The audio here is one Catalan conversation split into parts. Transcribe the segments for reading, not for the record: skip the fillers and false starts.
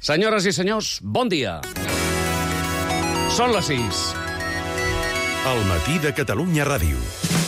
Senyores i senyors, bon dia. Són les 6. El matí de Catalunya Ràdio.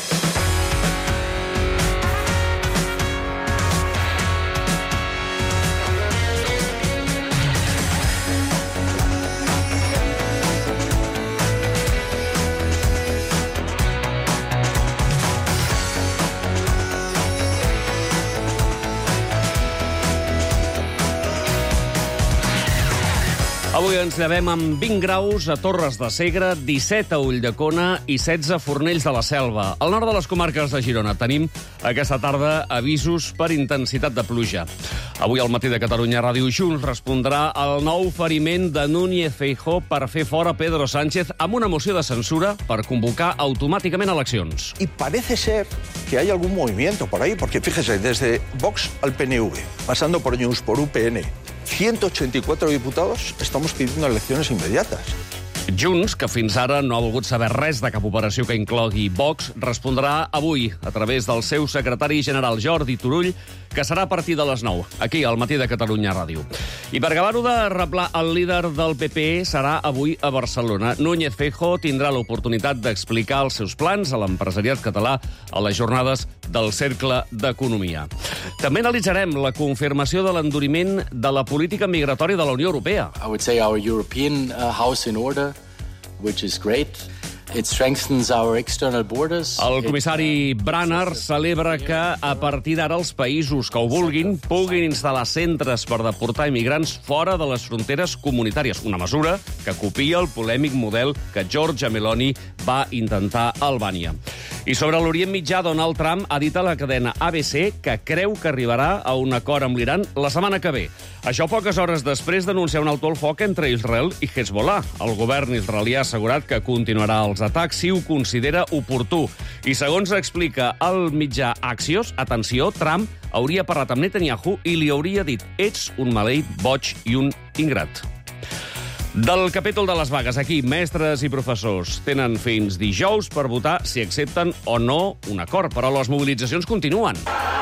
Avui ens llevem amb 20 graus a Torres de Segre, 17 a Ulldecona i 16 a Fornells de la Selva. Al nord de les comarques de Girona tenim aquesta tarda avisos per intensitat de pluja. Avui al matí de Catalunya Ràdio Junts respondrà al nou oferiment de Núñez Feijóo per fer fora Pedro Sánchez amb una moció de censura per convocar automàticament eleccions. Y parece ser que hay algún movimiento por ahí, porque fíjese, desde Vox al PNV, pasando por Junts, por UPN, 184 diputados, estamos pidiendo elecciones inmediatas. Junts, que fins ara no ha volgut saber res de cap operació que inclogui Vox, respondrà avui a través del seu secretari general Jordi Turull, que serà a partir de les 9, aquí al matí de Catalunya Ràdio. I per acabar-ho de reblar, el líder del PP serà avui a Barcelona. Núñez Feijóo tindrà l'oportunitat d'explicar els seus plans a l'empresariat català a les jornades del Cercle d'Economia. També analitzarem la confirmació de l'enduriment de la política migratòria de la Unió Europea. I would say our European house in order, which is great. It strengthens our external borders. El comissari Branner celebra que a partir d'ara els països que ho vulguin puguin instal·lar centres per deportar immigrants fora de les fronteres comunitàries. Una mesura que copia el polèmic model que Giorgia Meloni va intentar a Albània. I sobre l'Orient Mitjà, Donald Trump ha dit a la cadena ABC que creu que arribarà a un acord amb l'Iran la setmana que ve. Això poques hores després d'anunciar un alto el foc entre Israel i Hezbollah. El govern israelià ha assegurat que continuarà els atacs si ho considera oportú. I segons explica el mitjà Axios, atenció, Trump hauria parlat amb Netanyahu i li hauria dit «Ets un maleït, boig i un ingrat». Del capítol de les vagues, aquí, mestres i professors tenen fins dijous per votar si accepten o no un acord, però les mobilitzacions continuen.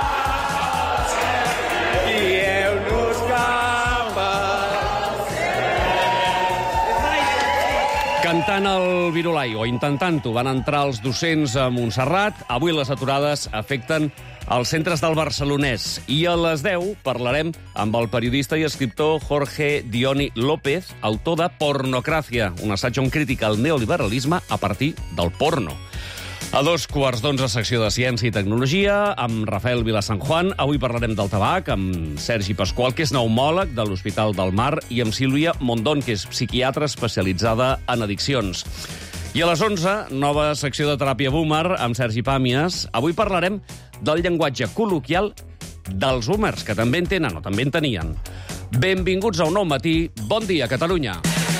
Cantant el Virolai, o intentant-ho, van entrar els docents a Montserrat. Avui les aturades afecten els centres del Barcelonès. I a les 10 parlarem amb el periodista i escriptor Jorge Dioni López, autor de Pornocràcia, un assaig on critica el neoliberalisme a partir del porno. A 11:15, secció de Ciència i Tecnologia, amb Rafael Vilasanjuan. Avui parlarem del tabac, amb Sergi Pasqual, que és pneumòleg de l'Hospital del Mar, i amb Sílvia Mondón, que és psiquiatra especialitzada en addiccions. I a les 11, nova secció de Teràpia Boomer, amb Sergi Pàmies. Avui parlarem del llenguatge col·loquial dels boomers, que també en tenen o també en tenien. Benvinguts a un nou matí. Bon dia, Catalunya.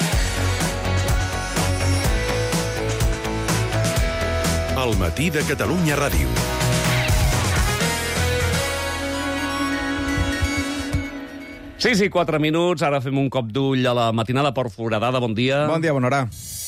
El matí de Catalunya Ràdio. Sí, 4 minuts. Ara fem un cop d'ull a la matinada per Foradada. Bon dia. Bon dia, bona hora.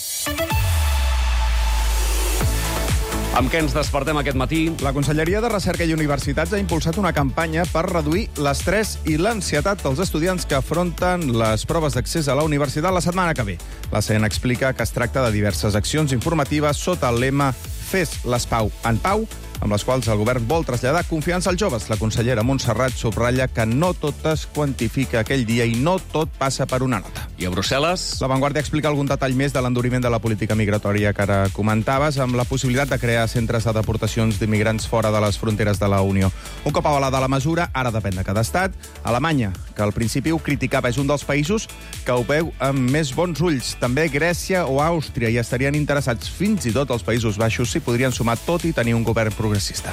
Amb què ens despertem aquest matí? La Conselleria de Recerca i Universitats ha impulsat una campanya per reduir l'estrès i l'ansietat dels estudiants que afronten les proves d'accés a la universitat la setmana que ve. La CEN explica que es tracta de diverses accions informatives sota el lema Fes les Pau en Pau, amb les quals el govern vol traslladar confiança als joves. La consellera Montserrat subratlla que no tot es quantifica aquell dia i no tot passa per una nota. I a Brussel·les? La Vanguardia explica algun detall més de l'enduriment de la política migratòria que ara comentaves, amb la possibilitat de crear centres de deportacions d'immigrants fora de les fronteres de la Unió. Un cop avalada la mesura, ara depèn de cada estat. Alemanya, que al principi ho criticava, és un dels països que ho veu amb més bons ulls. També Grècia o Àustria hi estarien interessats. Fins i tot els Països Baixos s'hi podrien sumar, tot i tenir un govern progressista.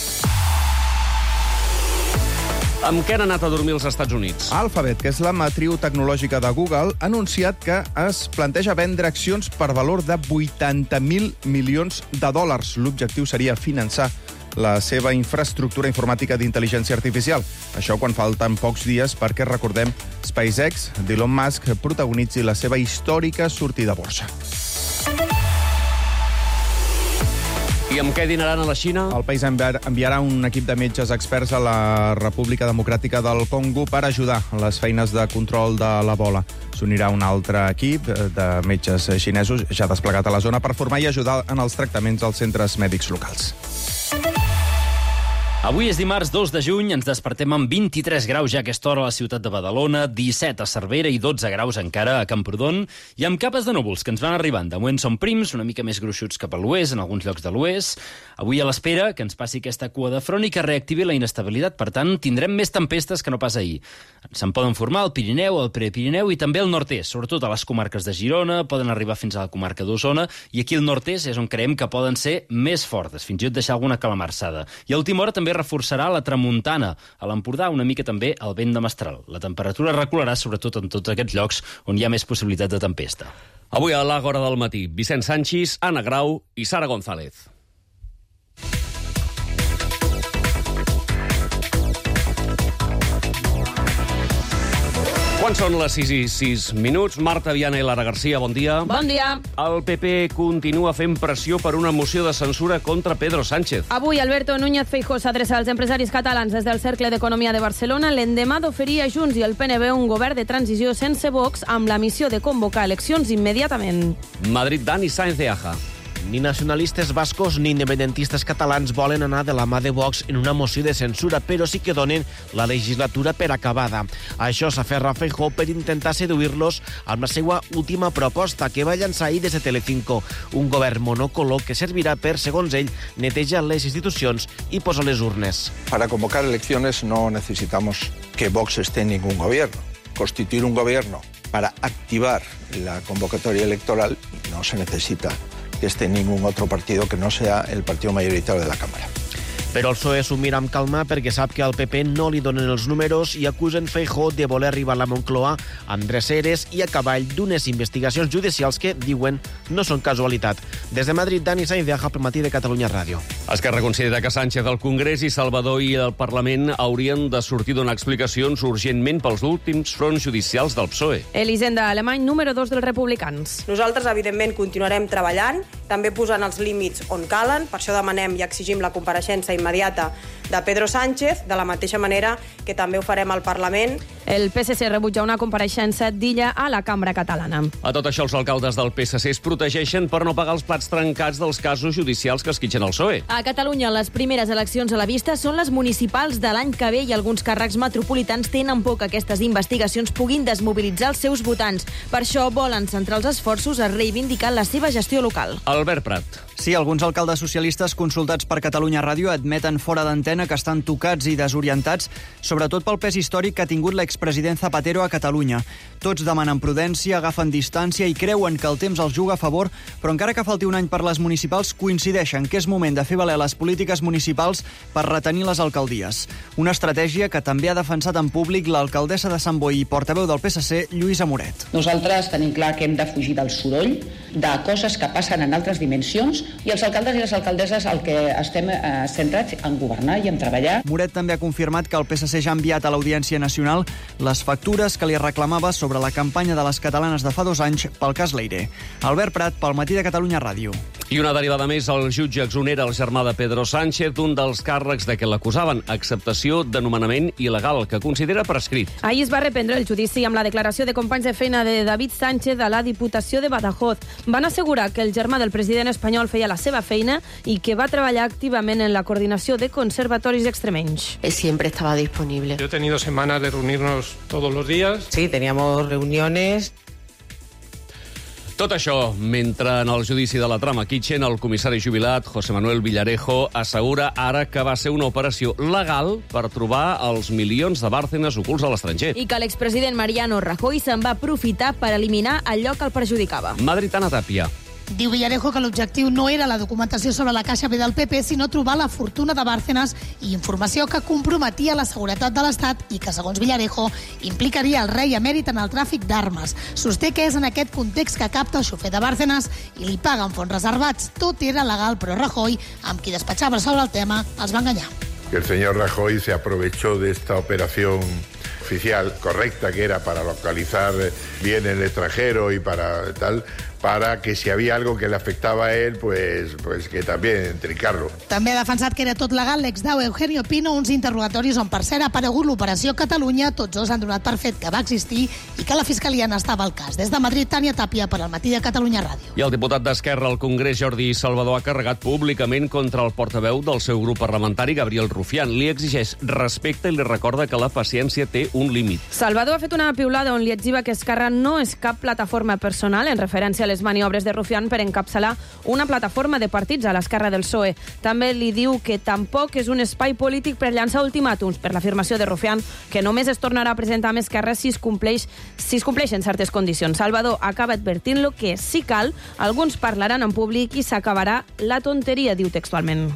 Amb què han anat a dormir els Estats Units? Alphabet, que és la matriu tecnològica de Google, ha anunciat que es planteja vendre accions per valor de 80.000 milions de dòlars. L'objectiu seria finançar la seva infraestructura informàtica d'intel·ligència artificial. Això quan falten pocs dies perquè, recordem, SpaceX d'Elon Musk protagonitzi la seva històrica sortida a borsa. I amb què dinaran a la Xina? El país enviarà un equip de metges experts a la República Democràtica del Congo per ajudar en les feines de control de l'Ebola. S'unirà un altre equip de metges xinesos ja desplegat a la zona per formar i ajudar en els tractaments als centres mèdics locals. Avui és dimarts 2 de juny, ens despertem amb 23 graus ja a aquesta hora a la ciutat de Badalona, 17 a Cervera i 12 graus encara a Camprodon, i amb capes de núvols que ens van arribant. De moment són prims, una mica més gruixuts cap a l'oest, en alguns llocs de l'oest. Avui a l'espera que ens passi aquesta cua de front i que reactivi la inestabilitat. Per tant, tindrem més tempestes que no pas ahir. Se'n poden formar al Pirineu, al Prepirineu i també al nord-est, sobretot a les comarques de Girona, poden arribar fins a la comarca d'Osona, i aquí al nord-est és on creiem que poden ser més fortes, fins i tot deixar alguna calamarsada. I a última hora també reforçarà la tramuntana. A l'Empordà una mica també el vent de mestral. La temperatura recularà sobretot en tots aquests llocs on hi ha més possibilitat de tempesta. Avui a l'Àgora del matí, Vicent Sanchis, Anna Grau i Sara González. Quan són les 6 i 6 minuts? Marta Viana i Lara Garcia, bon dia. Bon dia. El PP continua fent pressió per una moció de censura contra Pedro Sánchez. Avui Alberto Núñez Feijóo s'adreça als empresaris catalans des del Cercle d'Economia de Barcelona l'endemà d'oferir a Junts i el PNB un govern de transició sense Vox amb la missió de convocar eleccions immediatament. Madrid, Dani Sáenz de Aja. Ni nacionalistes bascos ni independentistes catalans volen anar de la mà de Vox en una moció de censura, però sí que donen la legislatura per acabada. Això s'aferra Feijóo per intentar seduir-los amb la seva última proposta, que va llançar ahir des de Telecinco, un govern monocolor que servirà per, segons ell, netejar les institucions i posar les urnes. Para convocar elecciones no necesitamos que Vox esté en ningún gobierno. Constituir un gobierno para activar la convocatoria electoral no se necesita que esté ningún otro partido que no sea el partido mayoritario de la Cámara. Però el PSOE s'ho mira amb calma perquè sap que al PP no li donen els números i acusen Feijóo de voler arribar a la Moncloa amb dreceres i a cavall d'unes investigacions judicials que, diuen, no són casualitat. Des de Madrid, Dani Sáenz de Aja, pel matí de Catalunya Ràdio. Esquerra considera que Sánchez al Congrés i Salvador i el Parlament haurien de sortir donar explicacions urgentment pels últims fronts judicials del PSOE. Elisenda Alemany, número 2 dels Republicans. Nosaltres, evidentment, continuarem treballant, també posant els límits on calen. Per això demanem i exigim la compareixença immediata de Pedro Sánchez, de la mateixa manera que també ho farem al Parlament. El PSC rebutja una compareixença d'Illa a la Cambra Catalana. A tot això, els alcaldes del PSC es protegeixen per no pagar els plats trencats dels casos judicials que esquitxen el PSOE. A Catalunya, les primeres eleccions a la vista són les municipals de l'any que ve i alguns càrrecs metropolitans tenen por que aquestes investigacions puguin desmobilitzar els seus votants. Per això volen centrar els esforços a reivindicar la seva gestió local. Albert Prat. Sí, alguns alcaldes socialistes consultats per Catalunya Ràdio admeten fora d'antena que estan tocats i desorientats, sobretot pel pes històric que ha tingut l'expresident Zapatero a Catalunya. Tots demanen prudència, agafen distància i creuen que el temps els juga a favor, però encara que falti un any per les municipals, coincideixen que és moment de fer valer les polítiques municipals per retenir les alcaldies. Una estratègia que també ha defensat en públic l'alcaldessa de Sant Boi i portaveu del PSC, Lluïsa Moret. Nosaltres tenim clar que hem de fugir del soroll, de coses que passen en altres dimensions, i els alcaldes i les alcaldesses el que estem centrats en governar i en treballar. Moret també ha confirmat que el PSC ja ha enviat a l'Audiència Nacional les factures que li reclamava sobre la campanya de les catalanes de fa 2 anys pel cas Leire. Albert Prat, pel matí de Catalunya Ràdio. I una derivada més, el jutge exonera el germà de Pedro Sánchez d'un dels càrrecs de què l'acusaven, acceptació de nomenament il·legal, que considera prescrit. Ahir es va reprendre el judici amb la declaració de companys de feina de David Sánchez a la Diputació de Badajoz. Van assegurar que el germà del president espanyol feia la seva feina y que va a trabajar activamente en la coordinación de conservatoris extremenys. Siempre estaba disponible. Yo he tenido semanas de reunirnos todos los días. Sí, teníamos reuniones. Tot això, mentre en el judici de la trama Kitchen, el comissari jubilat, José Manuel Villarejo, assegura ara que va ser una operació legal per trobar els milions de Bárcenas ocults a l'estranger. I que l'expresident Mariano Rajoy se'n va aprofitar per eliminar allò que el perjudicava. Madrid, Ana Tàpia. Diu Villarejo que l'objectiu no era la documentació sobre la Caixa B del PP, sinó trobar la fortuna de Bárcenas i informació que comprometia la seguretat de l'Estat i que, segons Villarejo, implicaria el rei emèrit en el tràfic d'armes. Sosté que és en aquest context que capta el xofer de Bárcenas i li paguen fons reservats. Tot era legal, però Rajoy, amb qui despatxava sobre el tema, els va enganyar. Que el señor Rajoy se aprovechó de esta operación oficial correcta que era para localizar bien el extranjero y para para que si había algo que le afectaba a él, pues que también trincarlo. També ha defensat que era tot legal l'ex-DAO Eugenio Pino, uns interrogatoris on, per cert, ha aparegut l'Operació Catalunya. Tots dos han donat per fet que va existir i que la Fiscalia n'estava al cas. Des de Madrid, Tània Tàpia, per al Matí de Catalunya Ràdio. I el diputat d'Esquerra al Congrés, Jordi Salvador, ha carregat públicament contra el portaveu del seu grup parlamentari, Gabriel Rufián. Li exigeix respecte i li recorda que la paciència té un límit. Salvador ha fet una piulada on li etziba que Esquerra no és cap plataforma personal, en referència a les maniobres de Rufián per encapçalar una plataforma de partits a l'esquerra del PSOE. També li diu que tampoc és un espai polític per llançar ultimàtums, per l'afirmació de Rufián, que només es tornarà a presentar amb Esquerra si es compleixen certes condicions. Salvador acaba advertint-lo que, si cal, alguns parlaran en públic i s'acabarà la tonteria, diu textualment.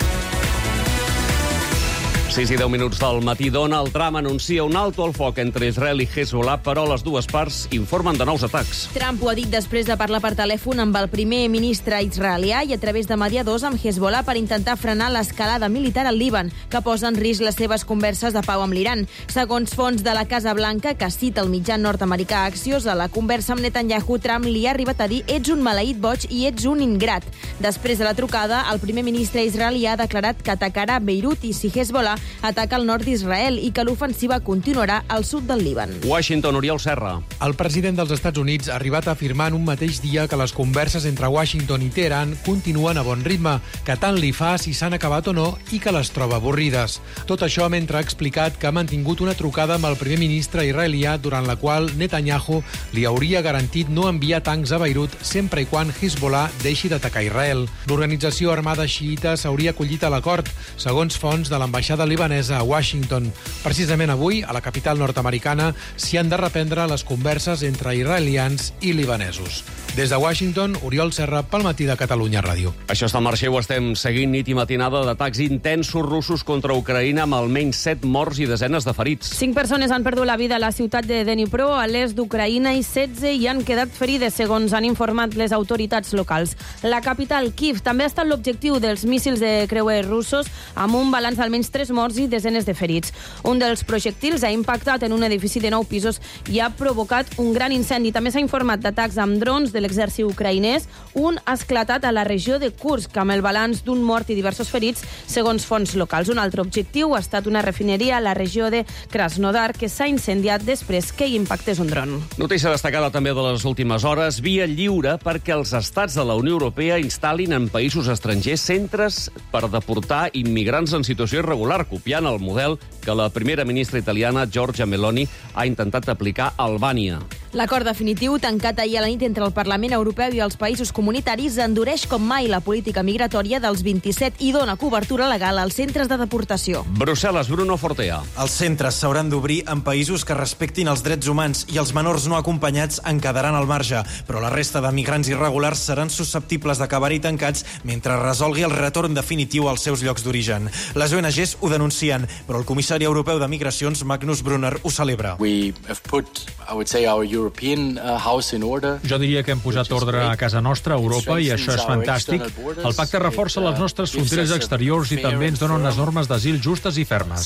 6 i 10 minuts del matí. Donald Trump anuncia un alto al foc entre Israel i Hezbollah, però les dues parts informen de nous atacs. Trump ho ha dit després de parlar per telèfon amb el primer ministre israelià i a través de mediadors amb Hezbollah per intentar frenar l'escalada militar al Líban, que posa en risc les seves converses de pau amb l'Iran. Segons fonts de la Casa Blanca, que cita el mitjà nord-americà Axios, a la conversa amb Netanyahu, Trump li ha arribat a dir «ets un maleït boig i ets un ingrat». Després de la trucada, el primer ministre israelià ha declarat que atacarà Beirut i si Hezbollah ataca al nord d'Israel i que l'ofensiva continuarà al sud del Líban. Washington, Oriol Serra. El president dels Estats Units ha arribat a afirmar en un mateix dia que les converses entre Washington i Teheran continuen a bon ritme, que tant li fa si s'han acabat o no i que les troba avorrides. Tot això mentre ha explicat que ha mantingut una trucada amb el primer ministre israelià durant la qual Netanyahu li hauria garantit no enviar tancs a Beirut sempre i quan Hezbollah deixi d'atacar Israel. L'organització armada xiïta s'hauria acollit a l'acord, segons fonts de l'ambaixada libanesa a Washington. Precisament avui, a la capital nord-americana, s'hi han de reprendre les converses entre israelians i libanesos. Des de Washington, Oriol Serra, pel Matí de Catalunya Ràdio. Això està al marxa i ho estem seguint nit i matinada d'atacs intensos russos contra Ucraïna amb almenys 7 morts i desenes de ferits. 5 persones han perdut la vida a la ciutat de Dnipro, a l'est d'Ucraïna, i 16 hi han quedat ferides, segons han informat les autoritats locals. La capital, Kyiv, també ha estat l'objectiu dels míssils de creuer russos, amb un balanç d'almenys 3 morts i desenes de ferits. Un dels projectils ha impactat en un edifici de 9 pisos i ha provocat un gran incendi. També s'ha informat d'atacs amb drons de l'exèrcit ucraïnès. Un ha esclatat a la regió de Kursk, amb el balanç d'un mort i diversos ferits, segons fonts locals. Un altre objectiu ha estat una refineria a la regió de Krasnodar, que s'ha incendiat després que hi impactés un dron. Notícia destacada també de les últimes hores: via lliure perquè els estats de la Unió Europea instal·lin en països estrangers centres per deportar immigrants en situació irregular, copiant el model que la primera ministra italiana, Giorgia Meloni, ha intentat aplicar a Albània. L'acord definitiu, tancat ahir a la nit entre el Parlament Europeu i els països comunitaris, endureix com mai la política migratòria dels 27 i dona cobertura legal als centres de deportació. Brussel·les, Bruno Fortea. Els centres s'hauran d'obrir en països que respectin els drets humans i els menors no acompanyats en quedaran al marge, però la resta de migrants irregulars seran susceptibles d'acabar-hi tancats mentre resolgui el retorn definitiu als seus llocs d'origen. Les ONGs ho denuncien, però el comissari europeu de Migracions, Magnus Brunner, ho celebra. We have put, I would say, our European house in order. Jo diria que hem posat ordre a casa nostra, a Europa, i això és fantàstic. El pacte reforça les nostres fronteres exteriors i també ens dona unes normes d'asil justes i fermes.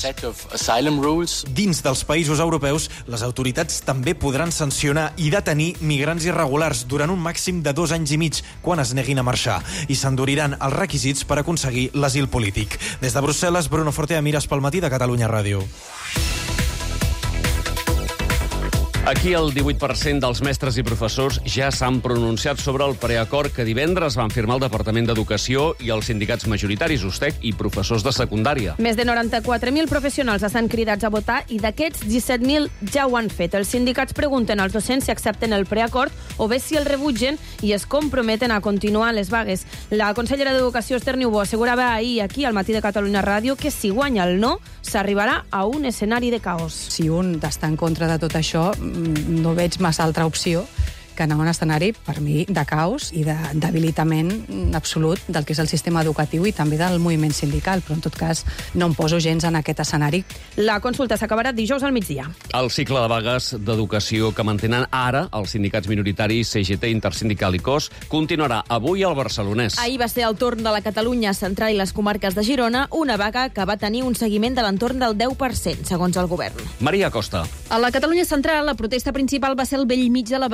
Dins dels països europeus, les autoritats també podran sancionar i detenir migrants irregulars durant un màxim de 2 anys i mig quan es neguin a marxar, i s'enduriran els requisits per aconseguir l'asil polític. Des de Brussel·les, Bruno Fortea, Mires pel Matí de Catalunya Ràdio. Aquí el 18% dels mestres i professors ja s'han pronunciat sobre el preacord que divendres van firmar el Departament d'Educació i els sindicats majoritaris, USTEC, i professors de secundària. Més de 94.000 professionals estan cridats a votar i d'aquests 17.000 ja ho han fet. Els sindicats pregunten als docents si accepten el preacord o bé si el rebutgen i es comprometen a continuar les vagues. La consellera d'Educació, Esther Niubó, assegurava ahir aquí al Matí de Catalunya Ràdio que si guanya el no, s'arribarà a un escenari de caos. Si un està en contra de tot això, no veig massa altra opció que anar a un escenari, per mi, de caos i de debilitament absolut del que és el sistema educatiu i també del moviment sindical, però en tot cas no em poso gens en aquest escenari. La consulta s'acabarà dijous al migdia. El cicle de vagues d'educació que mantenen ara els sindicats minoritaris CGT, Intersindical i COS continuarà avui al Barcelonès. Ahir va ser el torn de la Catalunya Central i les comarques de Girona, una vaga que va tenir un seguiment de l'entorn del 10%, segons el govern. Maria Costa. A la Catalunya Central, la protesta principal va ser al bell mig de la badia de Montseny,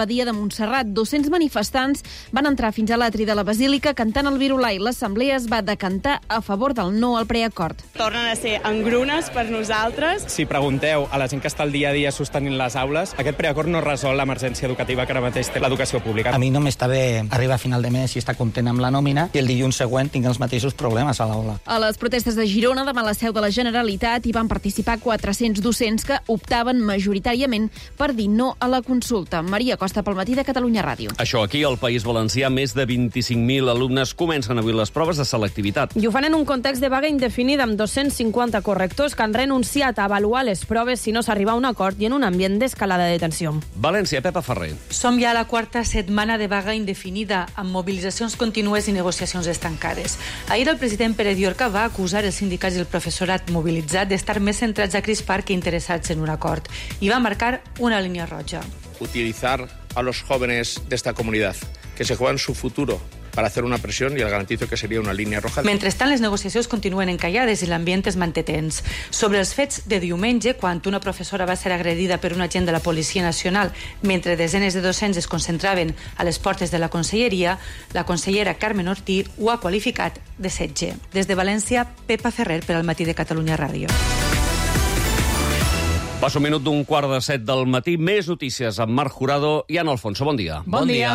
Montserrat. 200 manifestants van entrar fins a l'atri de la Basílica cantant el Virulai. L'assemblea es va decantar a favor del no al preacord. Tornen a ser engrunes per nosaltres. Si pregunteu a la gent que està al dia a dia sostenint les aules, aquest preacord no resol l'emergència educativa que ara mateix té l'educació pública. A mi no m'està bé arribar a final de mes i estar content amb la nòmina i el dilluns següent tinc els mateixos problemes a l'aula. A les protestes de Girona, davant la seu de la Generalitat, hi van participar 400 docents que optaven majoritàriament per dir no a la consulta. Maria Costa, pel Matí de Catalunya Ràdio. Això aquí, al País Valencià, més de 25.000 alumnes comencen avui les proves de selectivitat. I ho fan en un context de vaga indefinida amb 250 correctors que han renunciat a avaluar les proves si no s'arriba a un acord i en un ambient d'escalada de tensió. València, Pepa Ferrer. Som ja a la quarta setmana de vaga indefinida, amb mobilitzacions contínues i negociacions estancades. Ahir el president Pere Diorca va acusar els sindicats i el professorat mobilitzat d'estar més centrats a crispar que interessats en un acord i va marcar una línia roja. Utilizar a los jóvenes de esta comunidad, que se juegan su futuro para hacer una presión y el garantizo que sería una línea roja. Mentrestant, les negociacions continuen encallades i l'ambient es manté tens. Sobre els fets de diumenge, quan una professora va ser agredida per un agent de la Policia Nacional mentre desenes de docents es concentraven a les portes de la conselleria, la consellera Carmen Ortí ho ha qualificat de setge. Des de València, Pepa Ferrer per al Matí de Catalunya Ràdio. Passa un minut d'un 6:45 del matí. Més notícies amb Marc Jurado i Ana Alfonso. Bon dia. Bon dia.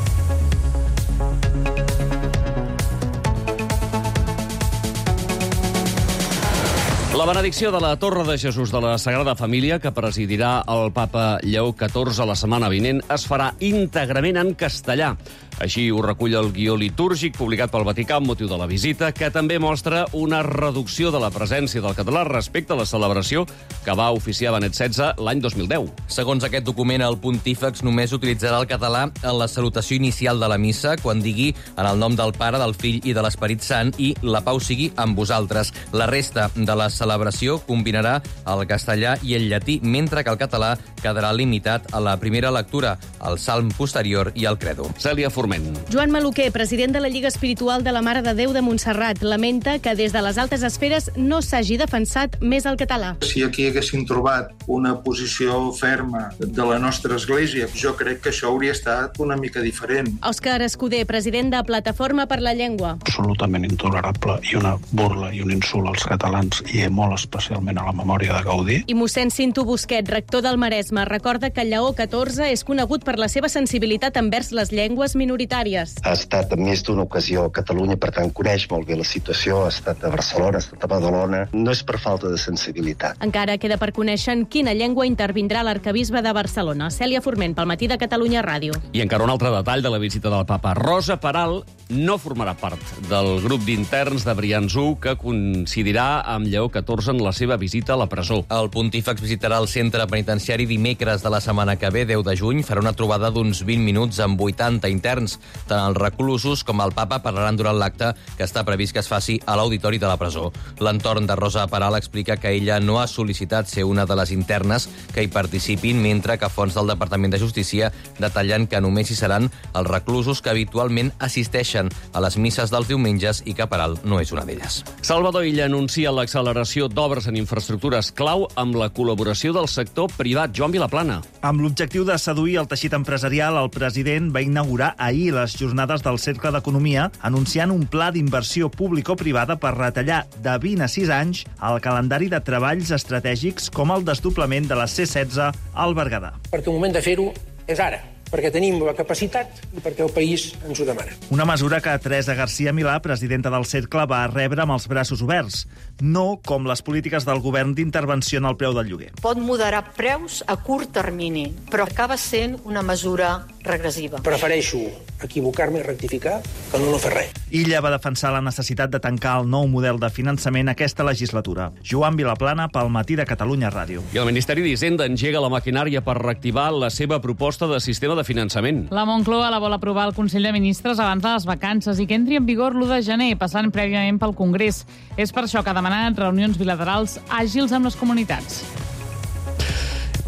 La benedicció de la Torre de Jesús de la Sagrada Família, que presidirà el papa Lleó XIV la setmana vinent, es farà íntegrament en castellà. Així ho recull el guió litúrgic publicat pel Vaticà amb motiu de la visita, que també mostra una reducció de la presència del català respecte a la celebració que va oficiar Benet XVI l'any 2010. Segons aquest document, el pontífex només utilitzarà el català en la salutació inicial de la missa, quan digui en el nom del Pare, del Fill i de l'Esperit Sant i la pau sigui amb vosaltres. La resta de la celebració combinarà el castellà i el llatí, mentre que el català quedarà limitat a la primera lectura, el salm posterior i el credo. Cèlia Forment. Joan Maluquer, president de la Lliga Espiritual de la Mare de Déu de Montserrat, lamenta que des de les altes esferes no s'hagi defensat més el català. Si aquí haguessin trobat una posició ferma de la nostra església, jo crec que això hauria estat una mica diferent. Òscar Escudé, president de Plataforma per la Llengua. Absolutament intolerable i una burla i un insult als catalans i molt especialment a la memòria de Gaudí. I mossèn Cinto Busquet, rector del Maresme, recorda que Lleó XIV és conegut per la seva sensibilitat envers les llengües minoritàries. Ha estat en més d'una ocasió a Catalunya, per tant coneix molt bé la situació, ha estat a Barcelona, ha estat a Badalona. No és per falta de sensibilitat. Encara queda per conèixer en quina llengua intervindrà l'arcabisbe de Barcelona. Cèlia Forment, pel Matí de Catalunya Ràdio. I encara un altre detall de la visita del papa. Rosa Peral no formarà part del grup d'interns de Briançó que coincidirà amb Lleó XIV en la seva visita a la presó. El pontífex visitarà el centre penitenciari dimecres de la setmana que ve, 10 de juny. Farà una trobada d'uns 20 minuts amb 80 interns. Tant els reclusos com el papa parlaran durant l'acte que està previst que es faci a l'auditori de la presó. L'entorn de Rosa Peral explica que ella no ha sol·licitat ser una de les internes que hi participin, mentre que fonts del Departament de Justícia detallen que només hi seran els reclusos que habitualment assisteixen a les misses dels diumenges i que Peral no és una d'elles. Salvador Illa anuncia l'acceleració d'obres en infraestructures clau amb la col·laboració del sector privat. Joan Vilaplana. Amb l'objectiu de seduir el teixit empresarial, el president va inaugurar ahir les jornades del Cercle d'Economia, anunciant un pla d'inversió público-privada per retallar de 20 a 6 anys el calendari de treballs estratègics com el desdoblament de la C-16 al Berguedà. Perquè el moment de fer-ho és ara, perquè tenim la capacitat i perquè el país ens ho demana. Una mesura que Teresa García Milà, presidenta del Cercle, va rebre amb els braços oberts, no com les polítiques del govern d'intervenció en el preu del lloguer. Pot moderar preus a curt termini, però acaba sent una mesura regressiva. Prefereixo equivocar-me i rectificar que no fer res. Illa va defensar la necessitat de tancar el nou model de finançament aquesta legislatura. Joan Vilaplana, pel Matí de Catalunya Ràdio. I el Ministeri d'Hisenda engega la maquinària per reactivar la seva proposta de sistema de finançament. La Moncloa la vol aprovar al Consell de Ministres abans de les vacances i que entri en vigor l'1 de gener, passant prèviament pel Congrés. És per això que ha demanat reunions bilaterals àgils amb les comunitats.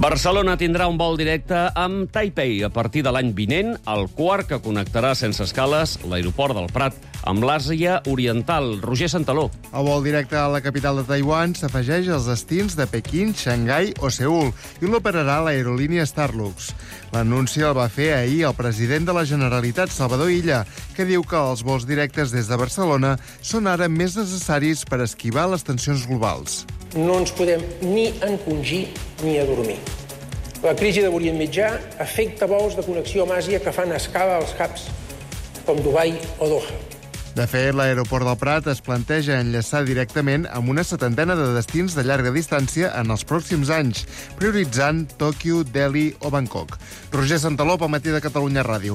Barcelona tindrà un vol directe amb Taipei a partir de l'any vinent, el quart que connectarà sense escales l'aeroport del Prat amb l'Àsia Oriental. Roger Santaló. El vol directe a la capital de Taiwan s'afegeix als destins de Pequín, Xangai o Seül i l'operarà l'aerolínia Starlux. L'anunci el va fer ahir el president de la Generalitat, Salvador Illa, que diu que els vols directes des de Barcelona són ara més necessaris per esquivar les tensions globals. No ens podem ni encongir ni adormir. La crisi de l'Orient Mitjà afecta vols de connexió amb Àsia que fan escala als hubs com Dubai o Doha. De fet, l'aeroport del Prat es planteja enllaçar directament amb una 70 de destins de llarga distància en els pròxims anys, prioritzant Tòquio, Delhi o Bangkok. Roger Santaló, pel Matí de Catalunya Ràdio.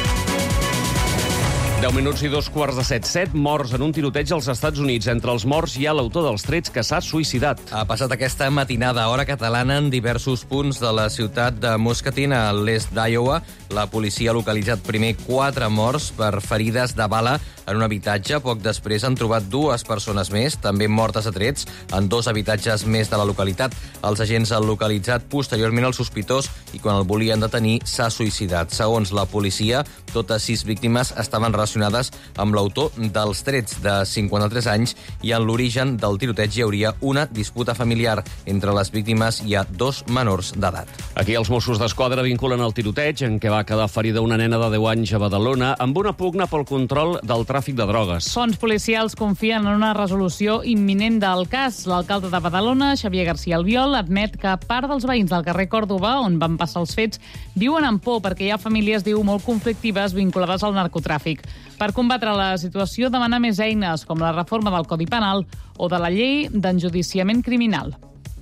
10 minuts i 2:15. 7 morts en un tiroteig als Estats Units. Entre els morts hi ha l'autor dels trets que s'ha suïcidat. Ha passat aquesta matinada a hora catalana en diversos punts de la ciutat de Muscatine, a l'est d'Iowa. La policia ha localitzat primer 4 morts per ferides de bala en un habitatge. Poc després han trobat 2 persones més, també mortes a trets, en 2 habitatges més de la localitat. Els agents han localitzat posteriorment el sospitós i quan el volien detenir s'ha suïcidat. Segons la policia, totes 6 víctimes estaven relacionades amb l'autor dels trets de 53 anys i en l'origen del tiroteig hi hauria una disputa familiar. Entre les víctimes hi ha 2 menors d'edat. Aquí els Mossos d'Esquadra vinculen el tiroteig en què va quedar ferida una nena de 10 anys a Badalona amb una pugna pel control del tràfic de drogues. Fonts policials confien en una resolució imminent del cas. L'alcalde de Badalona, Xavier García Albiol, admet que part dels veïns del carrer Còrdova, on van passar els fets, viuen amb por perquè hi ha famílies, diu, molt conflictives vinculades al narcotràfic. Per combatre la situació demana més eines, com la reforma del Codi Penal o de la llei d'enjudiciament criminal.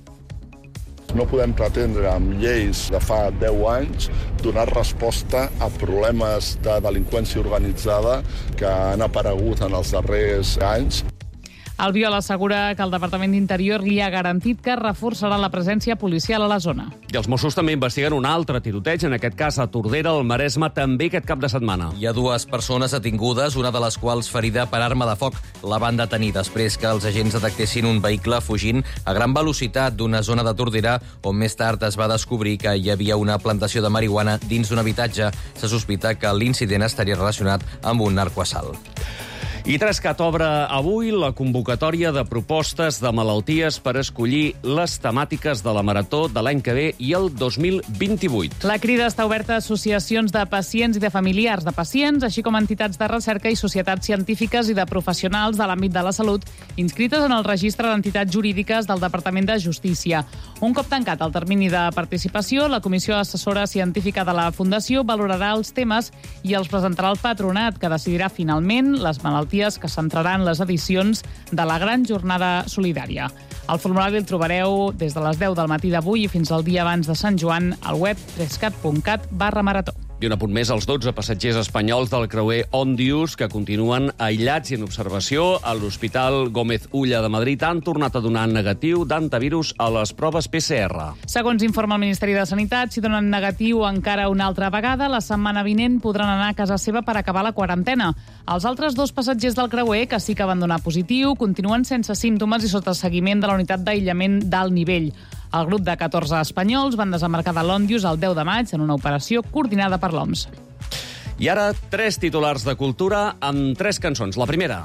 No podem pretendre amb lleis de fa 10 anys donar resposta a problemes de delinqüència organitzada que han aparegut en els darrers anys. Albiol assegura que el Departament d'Interior li ha garantit que reforçarà la presència policial a la zona. I els Mossos també investiguen un altre tiroteig, en aquest cas a Tordera, al Maresme, també aquest cap de setmana. Hi ha 2 persones detingudes, una de les quals ferida per arma de foc. La van detenir després que els agents detectessin un vehicle fugint a gran velocitat d'una zona de Tordera, on més tard es va descobrir que hi havia una plantació de marihuana dins d'un habitatge. Se sospita que l'incident estaria relacionat amb un narcoassalt. I 3CAT obre avui la convocatòria de propostes de malalties per escollir les temàtiques de la Marató de l'any que ve i el 2028. La crida està oberta a associacions de pacients i de familiars de pacients, així com entitats de recerca i societats científiques i de professionals de l'àmbit de la salut inscrites en el registre d'entitats jurídiques del Departament de Justícia. Un cop tancat el termini de participació, la Comissió Assessora Científica de la Fundació valorarà els temes i els presentarà al patronat, que decidirà finalment les malalties que centraran les edicions de la Gran Jornada Solidària. El formulari el trobareu des de les 10 del matí d'avui i fins al dia abans de Sant Joan al web 3cat.cat/marató. I un apunt més, els 12 passatgers espanyols del creuer Ondius, que continuen aïllats i en observació a l'Hospital Gómez Ulla de Madrid, han tornat a donar negatiu d'antivirus a les proves PCR. Segons informa el Ministeri de Sanitat, si donen negatiu encara una altra vegada, la setmana vinent podran anar a casa seva per acabar la quarantena. Els altres 2 passatgers del creuer, que sí que van donar positiu, continuen sense símptomes i sota seguiment de la unitat d'aïllament d'alt nivell. El grup de 14 espanyols van desembarcar de l'Ondius el 10 de maig en una operació coordinada per l'OMS. I ara 3 titulars de cultura amb 3 cançons. La primera.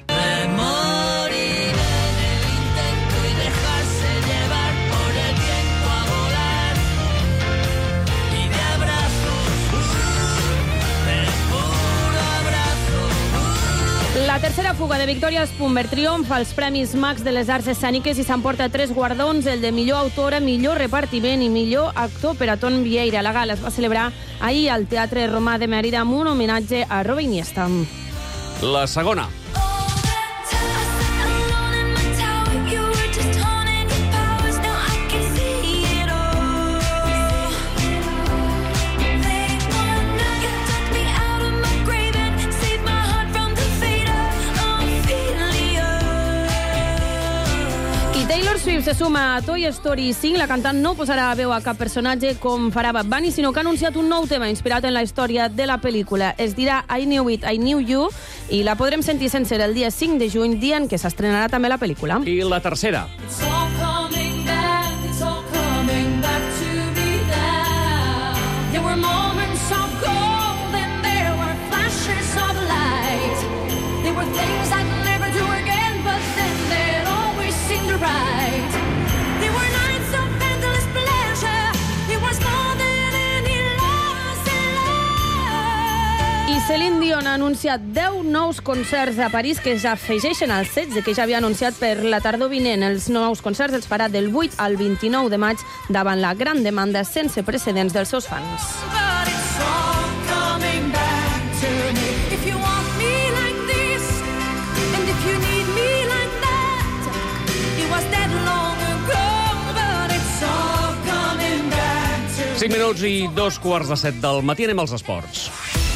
La tercera fuga de Victoria Spumber triomfa als Premis Max de les Arts Escèniques i s'emporta 3 guardons, el de millor autora, millor repartiment i millor actor per a Ton Vieira. La gala es va celebrar ahir al Teatre Romà de Mèrida amb un homenatge a Robert Iniesta. La segona. Taylor Swift se suma a Toy Story 5. La cantant no posarà veu a cap personatge com farà Bad Bunny, sinó que ha anunciat un nou tema inspirat en la història de la pel·lícula. Es dirà I Knew It, I Knew You, i la podrem sentir sencer el dia 5 de juny, dia en què s'estrenarà també la pel·lícula. I la tercera. It's all coming back to me. Celine Dion ha anunciat 10 nous concerts a París que s'afegeixen als 16 que ja havia anunciat per la tardor vinent. Els nous concerts els farà del 8 al 29 de maig davant la gran demanda sense precedents dels seus fans. Cinc minuts i 2:15 del matí. Anem als esports.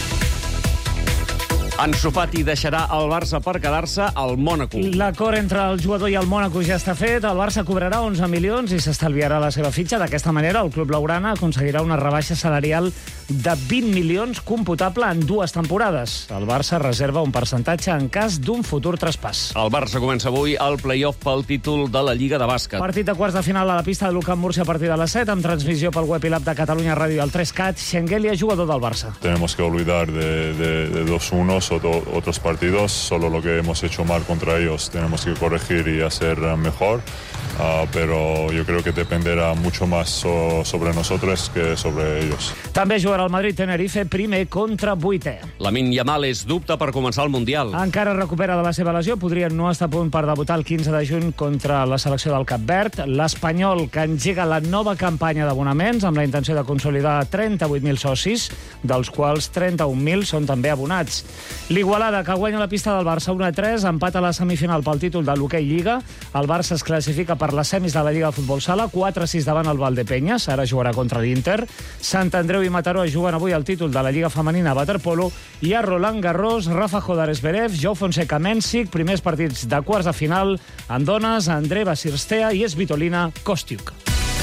Ansu Fati deixarà el Barça per quedar-se al Mònaco. L'acord entre el jugador i el Mònaco ja està fet. El Barça cobrarà 11 milions i s'estalviarà la seva fitxa. D'aquesta manera, el club blaugrana aconseguirà una rebaixa salarial de 20 milions computable en 2 temporades. El Barça reserva un percentatge en cas d'un futur traspàs. El Barça comença avui el play-off pel títol de la Lliga de Bàsquet. Partit de quarts de final a la pista de l'UCAM Múrcia a partir de les 7, amb transmissió pel web i l'app de Catalunya Ràdio i el 3CAT. Xengelia, jugador del Barça. Tenemos que olvidar de 2-1 o otros partidos, solo lo que hemos hecho mal contra ellos tenemos que corregir y hacer mejor, pero yo creo que dependerá mucho más sobre nosotros que sobre ellos. També jugarà el Madrid-Tenerife primer contra 8è. Lamine Yamal és dubte per començar el Mundial. Encara recupera de la seva lesió, podria no estar a punt per debutar el 15 de juny contra la selecció del Cap Verd. L'Espanyol, que engega la nova campanya d'abonaments amb la intenció de consolidar 38.000 socis, dels quals 31.000 són també abonats. L'Igualada, que guanya la pista del Barça 1-3, empata a la semifinal pel títol de l'Hockey Lliga. El Barça es classifica per les semis de la Lliga de Futbol Sala, 4-6 davant el Valdepeñas, ara jugarà contra l'Inter. Sant Andreu i Mataró juguen avui el títol de la Lliga Femenina a Waterpolo, i a Roland Garros, Rafa Jodar Zverev, Jou Fonseca Mènsic, primers partits de quarts de final en dones, André Basirstea i Svitolina Kostiuk.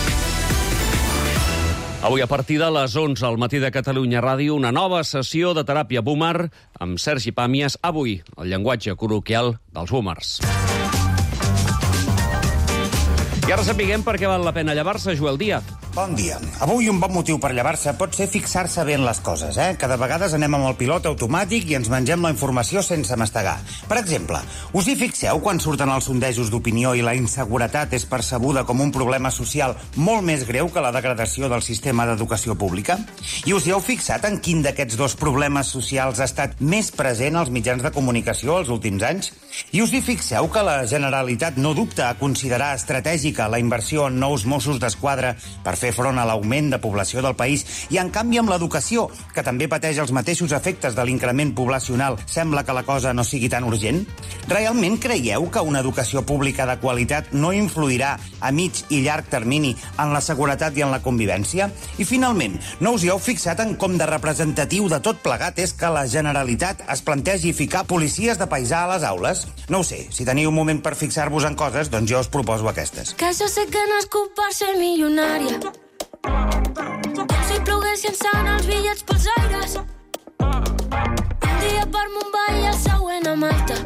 Avui a partir de les 11 al matí de Catalunya Ràdio, una nova sessió de teràpia boomer amb Sergi Pàmies. Avui, el llenguatge col·loquial dels boomers. I ara sapiguem per què val la pena llevar-se, Joel Díaz. Bon dia. Avui un bon motiu per llevar-se pot ser fixar-se bé en les coses, Cada vegades anem amb el pilot automàtic i ens mengem la informació sense mastegar. Per exemple, us hi fixeu quan surten els sondejos d'opinió i la inseguretat és percebuda com un problema social molt més greu que la degradació del sistema d'educació pública? I us hi heu fixat en quin d'aquests dos problemes socials ha estat més present als mitjans de comunicació els últims anys? I us hi fixeu que la Generalitat no dubta a considerar estratègica la inversió en nous Mossos d'Esquadra per fer front a l'augment de població del país, i en canvi amb l'educació, que també pateix els mateixos efectes de l'increment poblacional, sembla que la cosa no sigui tan urgent? Realment creieu que una educació pública de qualitat no influirà a mig i llarg termini en la seguretat i en la convivència? I finalment, no us hi heu fixat en com de representatiu de tot plegat és que la Generalitat es plantegi ficar policies de paisà a les aules? No ho sé, si teniu un moment per fixar-vos en coses, doncs jo us proposo aquestes. Que jo sé que no és culpa per ser milionària, com si ploguessin sant els bitllets pels aires, un dia per Mumbai i el següent a Malta,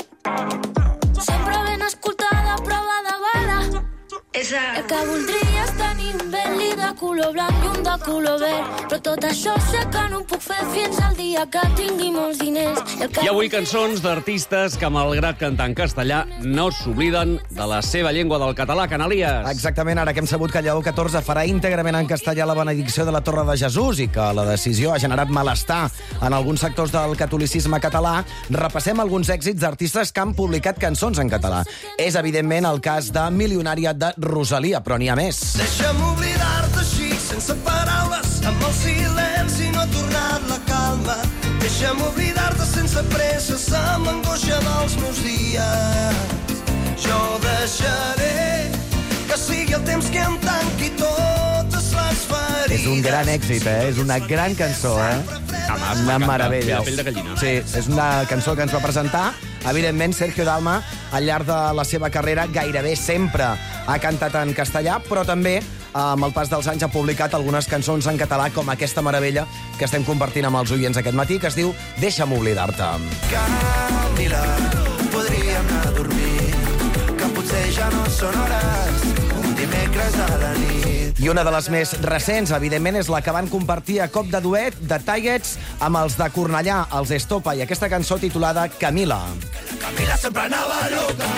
sempre ben escoltada, prova de bala. El que voldria és tenir un Bentley de color blanc i un de color verd, però tot això sé que no ho puc fer fins al dia que tingui molts diners. I avui cançons d'artistes que, malgrat cantar en castellà, no s'obliden de la seva llengua del català, Canalies. Exactament, ara que hem sabut que Lleó XIV farà íntegrament en castellà la benedicció de la Torre de Jesús i que la decisió ha generat malestar en alguns sectors del catolicisme català, repassem alguns èxits d'artistes que han publicat cançons en català. És, evidentment, el cas de Milionària de Rosalia, però n'hi ha més. Deixa'm oblidar-te així, sense paraules, amb el silenci no ha tornat la calma. Deixa'm oblidar-te sense pressa, se m'angoixa dels meus dies. Jo deixaré que sigui el temps que em tanqui totes les ferides. És un gran èxit, És una gran cançó, Una meravella. Pell de gallina. Sí, és una cançó que ens va presentar, evidentment, Sergio Dalma, al llarg de la seva carrera, gairebé sempre ha cantat en castellà, però també, amb el pas dels anys, ha publicat algunes cançons en català, com aquesta meravella que estem compartint amb els oients aquest matí, que es diu Deixa'm oblidar-te. Camila, podríem anar a dormir, que potser ja no són hores, un dimecres a la nit. I una de les més recents, evidentment, és la que van compartir a cop de duet de Tigets amb els de Cornellà, els Estopa, i aquesta cançó titulada Camila. Camila sempre anava loca.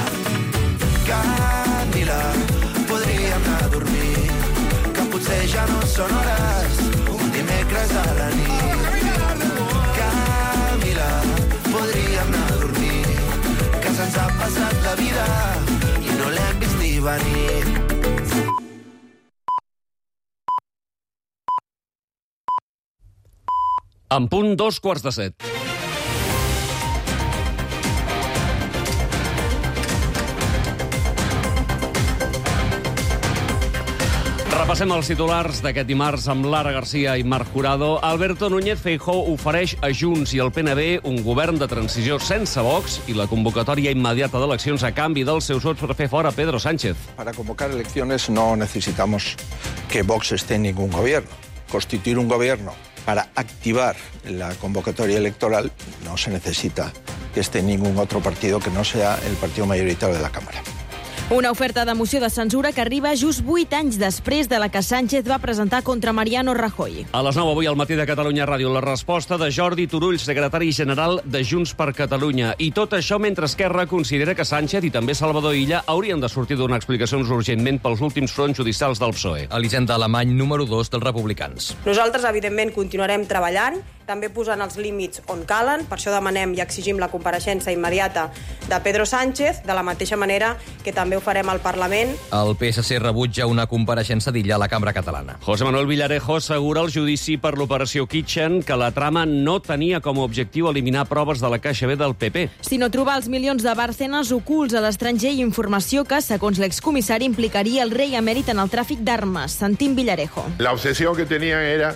Camila, podríem anar a dormir, que potser ja no són hores, un dimecres a la nit. Camila, la vida i no l'hem vist ni venir. En punt 7:15. Repassem els titulars d'aquest dimarts amb Lara Garcia i Marc Jurado. Alberto Núñez Feijóo ofereix a Junts i al PNB un govern de transició sense Vox i la convocatòria immediata d'eleccions a canvi dels seus vots per fer fora Pedro Sánchez. Para convocar elecciones no necesitamos que Vox esté en ningún gobierno. Constituir un gobierno para activar la convocatoria electoral no se necesita que esté ningún otro partido que no sea el partido mayoritario de la Cámara. Una oferta de moció de censura que arriba just 8 anys després de la que Sánchez va presentar contra Mariano Rajoy. A les 9 avui al matí de Catalunya Ràdio, la resposta de Jordi Turull, secretari general de Junts per Catalunya. I tot això mentre Esquerra considera que Sánchez i també Salvador Illa haurien de sortir a donar explicacions urgentment pels últims fronts judicials del PSOE. Elisenda Alemany, número 2 dels republicans. Nosaltres, evidentment, continuarem treballant, també posant els límits on calen. Per això demanem i exigim la compareixença immediata de Pedro Sánchez, de la mateixa manera que també ho farem al Parlament. El PSC rebutja una compareixença d'Illa a la Cambra Catalana. José Manuel Villarejo assegura al judici per l'operació Kitchen que la trama no tenia com a objectiu eliminar proves de la Caixa B del PP. Sinó trobar els milions de Bárcenas ocults a l'estranger i informació que, segons l'excomissari, implicaria el rei emèrit en el tràfic d'armes. Sentim Villarejo. La obsesión que tenían era...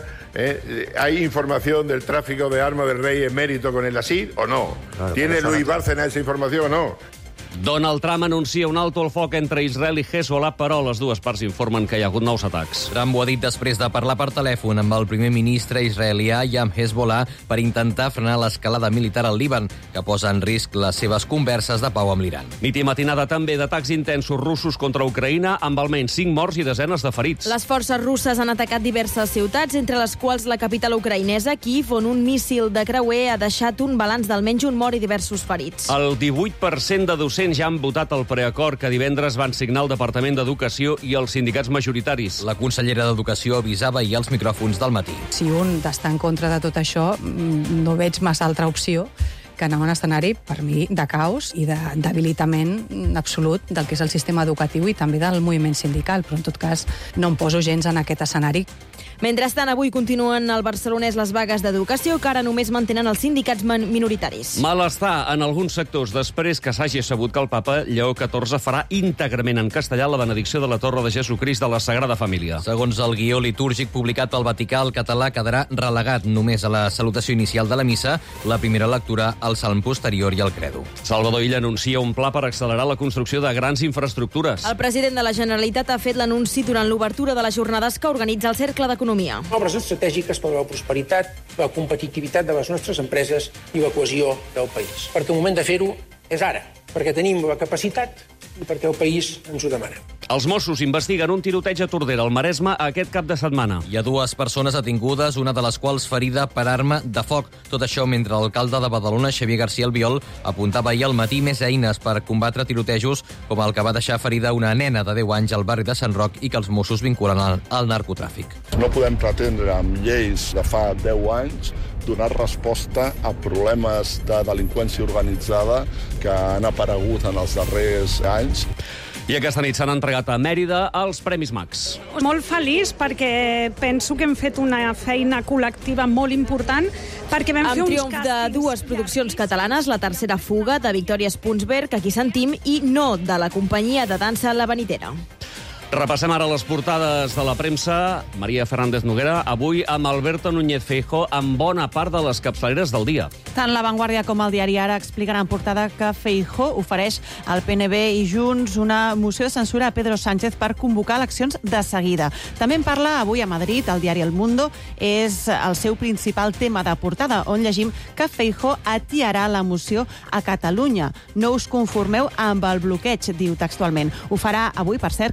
¿hay información del tráfico de armas del rey emérito con el ASIR o no? Claro, ¿tiene Luis Bárcenas esa información o no? Donald Trump anuncia un alto al foc entre Israel i Hezbollah, però les dues parts informen que hi ha hagut nous atacs. Trump ho ha dit després de parlar per telèfon amb el primer ministre israelià i amb Hezbollah per intentar frenar l'escalada militar al Líban, que posa en risc les seves converses de pau amb l'Iran. Nit i matinada també d'atacs intensos russos contra Ucraïna, amb almenys 5 morts i desenes de ferits. Les forces russes han atacat diverses ciutats, entre les quals la capital ucraïnesa, Kyiv, on un míssil de creuer ha deixat un balanç d'almenys un mort i diversos ferits. El 18% de docents ja han votat el preacord que divendres van signar el Departament d'Educació i els sindicats majoritaris. La consellera d'Educació avisava ahir als micròfons del matí. Si un està en contra de tot això, no veig massa altra opció que anar a un escenari, per mi, de caos i de debilitament absolut del que és el sistema educatiu i també del moviment sindical, però en tot cas no em poso gens en aquest escenari. Mentrestant, avui continuen al barcelonès les vagues d'educació, que ara només mantenen els sindicats minoritaris. Malestar en alguns sectors després que s'hagi sabut que el papa Lleó XIV farà íntegrament en castellà la benedicció de la Torre de Jesucrist de la Sagrada Família. Segons el guió litúrgic publicat pel Vaticà, el català quedarà relegat només a la salutació inicial de la missa, la primera lectura, el salm posterior i el credo. Salvador Illa anuncia un pla per accelerar la construcció de grans infraestructures. El president de la Generalitat ha fet l'anunci durant l'obertura de les jornades que organitza el Cercle d'Economia. Obres estratègiques per a la prosperitat, la competitivitat de les nostres empreses i la cohesió del país. Perquè el moment de fer-ho és ara, perquè tenim la capacitat i perquè el país ens ho demana. Els Mossos investiguen un tiroteig a Tordera, al Maresme, aquest cap de setmana. Hi ha 2 persones detingudes, una de les quals ferida per arma de foc. Tot això mentre l'alcalde de Badalona, Xavier García Albiol, apuntava ahir al matí més eines per combatre tirotejos com el que va deixar ferida una nena de 10 anys al barri de Sant Roc i que els Mossos vinculen al narcotràfic. No podem pretendre amb lleis de fa 10 anys donar resposta a problemes de delinqüència organitzada que han aparegut en els darrers anys. I aquesta nit s'han entregat a Mèrida els Premis Max. Molt feliç perquè penso que hem fet una feina col·lectiva molt important perquè vam fer uns triomf de 2 produccions catalanes, La tercera fuga, de Victòria Spunsberg, que aquí sentim, i No, de la companyia de dansa La Vanitera. Repassem ara les portades de la premsa. Maria Fernández Noguera, avui amb Alberto Núñez Feijóo en bona part de les capçaleres del dia. Tant La Vanguardia com el diari Ara expliquen en portada que Feijóo ofereix al PNB i Junts una moció de censura a Pedro Sánchez per convocar eleccions de seguida. També en parla avui a Madrid, el diari El Mundo. És el seu principal tema de portada, on llegim que Feijóo atiarà la moció a Catalunya. No us conformeu amb el bloqueig, diu textualment. Ho farà avui, per cert, que serà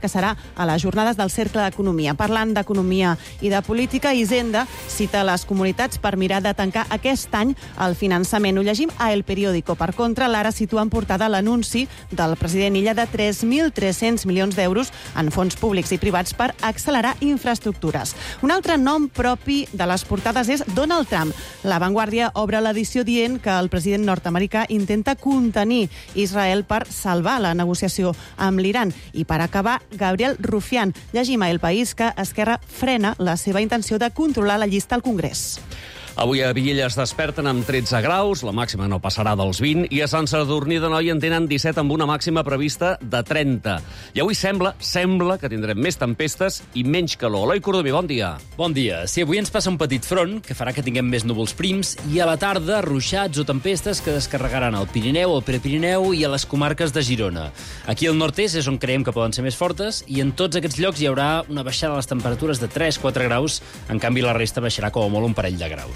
a les jornades del Cercle d'Economia. Parlant d'economia i de política, Hisenda cita les comunitats per mirar de tancar aquest any el finançament. Ho llegim a El Periódico. Per contra, l'Ara situa en portada l'anunci del president Illa de 3.300 milions d'euros en fons públics i privats per accelerar infraestructures. Un altre nom propi de les portades és Donald Trump. La Vanguardia obre l'edició dient que el president nord-americà intenta contenir Israel per salvar la negociació amb l'Iran. I per acabar, Gabriel Rufián. Llegim a El País que Esquerra frena la seva intenció de controlar la llista al Congrés. Avui a Viella es desperten amb 13 graus, la màxima no passarà dels 20, i a Sant Sadurní d'Anoia en tenen 17 amb una màxima prevista de 30. I avui sembla que tindrem més tempestes i menys calor. Eloi Cordomí, bon dia. Bon dia. Sí, avui ens passa un petit front que farà que tinguem més núvols prims i a la tarda ruixats o tempestes que descarregaran al Pirineu, al Prepirineu i a les comarques de Girona. Aquí al nord-est és on creiem que poden ser més fortes i en tots aquests llocs hi haurà una baixada de les temperatures de 3-4 graus. En canvi, la resta baixarà com a molt un parell de graus.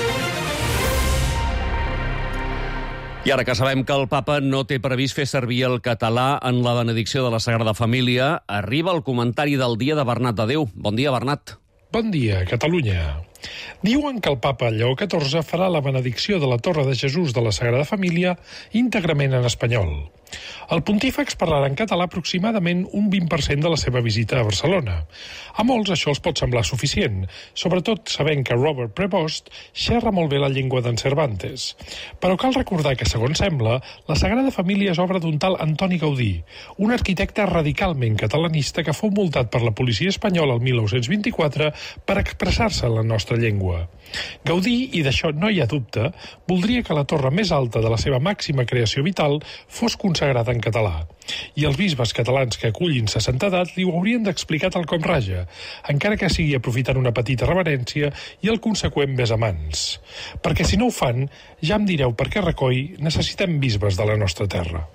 I ara que sabem que el papa no té previst fer servir el català en la benedicció de la Sagrada Família, arriba el comentari del dia de Bernat de Déu. Bon dia, Bernat. Bon dia, Catalunya. Diuen que el papa Lleó XIV farà la benedicció de la Torre de Jesús de la Sagrada Família íntegrament en espanyol. El pontífex parlarà en català aproximadament un 20% de la seva visita a Barcelona. A molts això els pot semblar suficient, sobretot sabent que Robert Prevost xerra molt bé la llengua d'en Cervantes. Però cal recordar que, segons sembla, la Sagrada Família és obra d'un tal Antoni Gaudí, un arquitecte radicalment catalanista que fou multat per la policia espanyola el 1924 per expressar-se en la nostra llengua. Gaudí, i d'això no hi ha dubte, voldria que la torre més alta de la seva màxima creació vital fos consagrada en català. I els bisbes catalans que acullin sa santedat li ho haurien d'explicar tal com raja, encara que sigui aprofitant una petita reverència i el conseqüent bes a mans. Perquè si no ho fan, ja em direu per què Recoll necessitem bisbes de la nostra terra.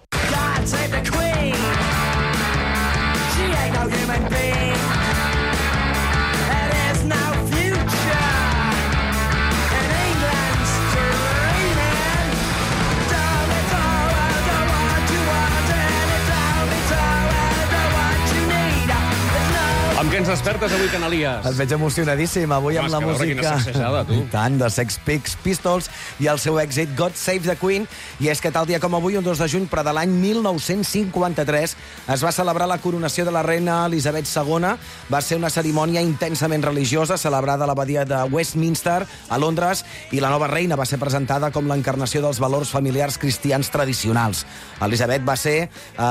Amb què ens despertes avui, Canalies? Et veig emocionadíssim avui amb la música. Quina sacsejada, tu. Tant, de Sex Pistols i el seu èxit God Save the Queen. I és que tal dia com avui, un 2 de juny, però de l'any 1953, es va celebrar la coronació de la reina Elisabet II. Va ser una cerimònia intensament religiosa celebrada a l'abadia de Westminster, a Londres, i la nova reina va ser presentada com l'encarnació dels valors familiars cristians tradicionals. Elisabet va ser,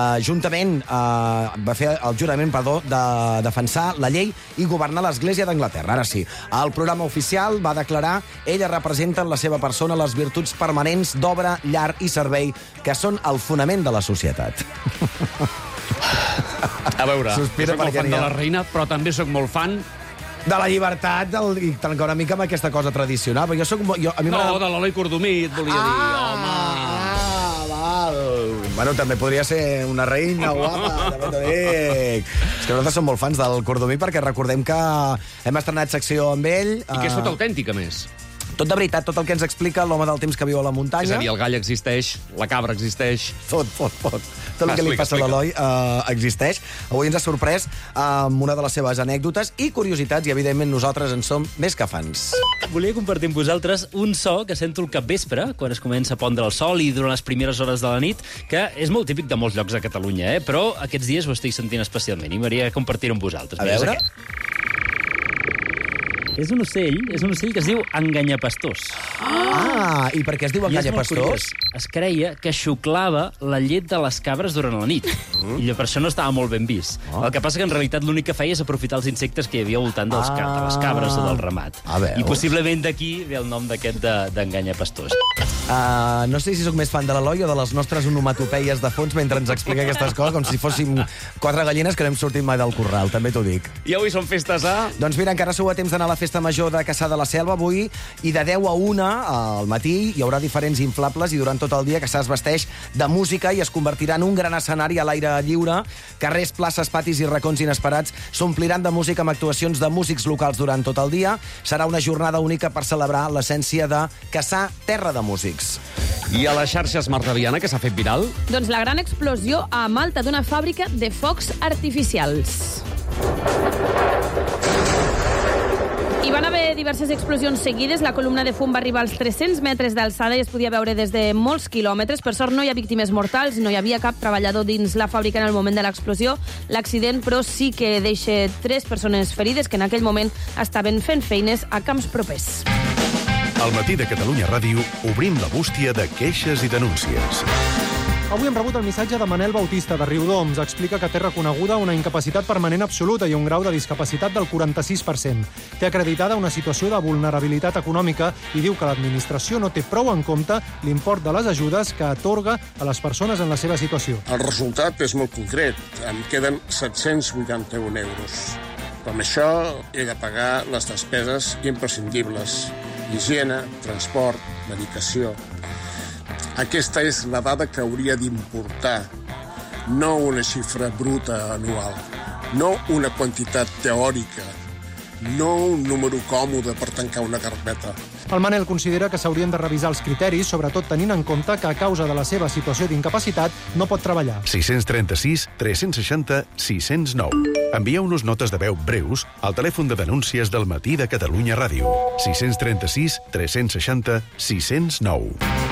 va fer el jurament, de defensar la llei i governar l'Església d'Anglaterra. Ara sí, el programa oficial va declarar ella representa en la seva persona les virtuts permanents d'obra, llar i servei que són el fonament de la societat. A veure, sospira soc molt fan de la reina, però també sóc molt fan de la llibertat i trencar una mica amb aquesta cosa tradicional. Però jo soc, a mi no, de l'Eloi Cordomí, et volia dir, home. Bueno, també podria ser una reina guapa, també t'ho dic. És que nosaltres som molt fans del Cordomí perquè recordem que hem estrenat secció amb ell. I que és tot autèntic, a més. Tot de veritat, tot el que ens explica l'home del temps que viu a la muntanya. És a dir, el gall existeix, la cabra existeix. Tot. Tot el que li passa a l'Eloi existeix. Avui ens ha sorprès amb una de les seves anècdotes i curiositats, i evidentment nosaltres en som més que fans. Volia compartir amb vosaltres un so que sento al capvespre, quan es comença a pondre el sol i durant les primeres hores de la nit, que és molt típic de molts llocs de Catalunya, però aquests dies ho estic sentint especialment i m'agradaria compartir-ho amb vosaltres. A veure... És un ocell que es diu enganyapastors. I per què es diu enganyapastors? Es creia que xuclava la llet de les cabres durant la nit. I per això no estava molt ben vist. El que passa que en realitat l'únic que feia és aprofitar els insectes que hi havia al voltant de les cabres o del ramat. I possiblement d'aquí ve el nom d'aquest d'enganyapastors. No sé si sóc més fan de l'Eloi o de les nostres onomatopeies de fons mentre ens explica aquestes coses, com si fóssim 4 gallines que no hem sortit mai del corral, també t'ho dic. I avui són festes a... Doncs mira, encara sou a temps d'anar a la festa major de Cassà de la Selva avui, i de 10 a 1 al matí hi haurà diferents inflables i durant tot el dia Cassà es vesteix de música i es convertirà en un gran escenari a l'aire lliure. Carrers, places, patis i racons inesperats s'ompliran de música amb actuacions de músics locals durant tot el dia. Serà una jornada única per celebrar l'essència de Cassà, terra de músics. I a les xarxes, Marta Viana, que s'ha fet viral? Doncs la gran explosió a Malta d'una fàbrica de focs artificials. Hi van haver diverses explosions seguides. La columna de fum va arribar als 300 metres d'alçada i es podia veure des de molts quilòmetres. Per sort no hi ha víctimes mortals, no hi havia cap treballador dins la fàbrica en el moment de l'explosió. L'accident, però, sí que deixa 3 persones ferides que en aquell moment estaven fent feines a camps propers. Al matí de Catalunya Ràdio obrim la bústia de queixes i denúncies. Avui hem rebut el missatge de Manel Bautista, de Riudoms. Explica que té reconeguda una incapacitat permanent absoluta i un grau de discapacitat del 46%. Té acreditada una situació de vulnerabilitat econòmica i diu que l'administració no té prou en compte l'import de les ajudes que atorga a les persones en la seva situació. El resultat és molt concret. Em queden 781 euros. Però amb això he de pagar les despeses imprescindibles. Higiene, transport, medicació. Aquesta és la dada que hauria d'importar, no una xifra bruta anual, no una quantitat teòrica, no un número còmode per tancar una carpeta. El Manel considera que s'haurien de revisar els criteris, sobretot tenint en compte que a causa de la seva situació d'incapacitat no pot treballar. 636 360 609. Envieu-nos notes de veu breus al telèfon de denúncies del Matí de Catalunya Ràdio. 636 360 609.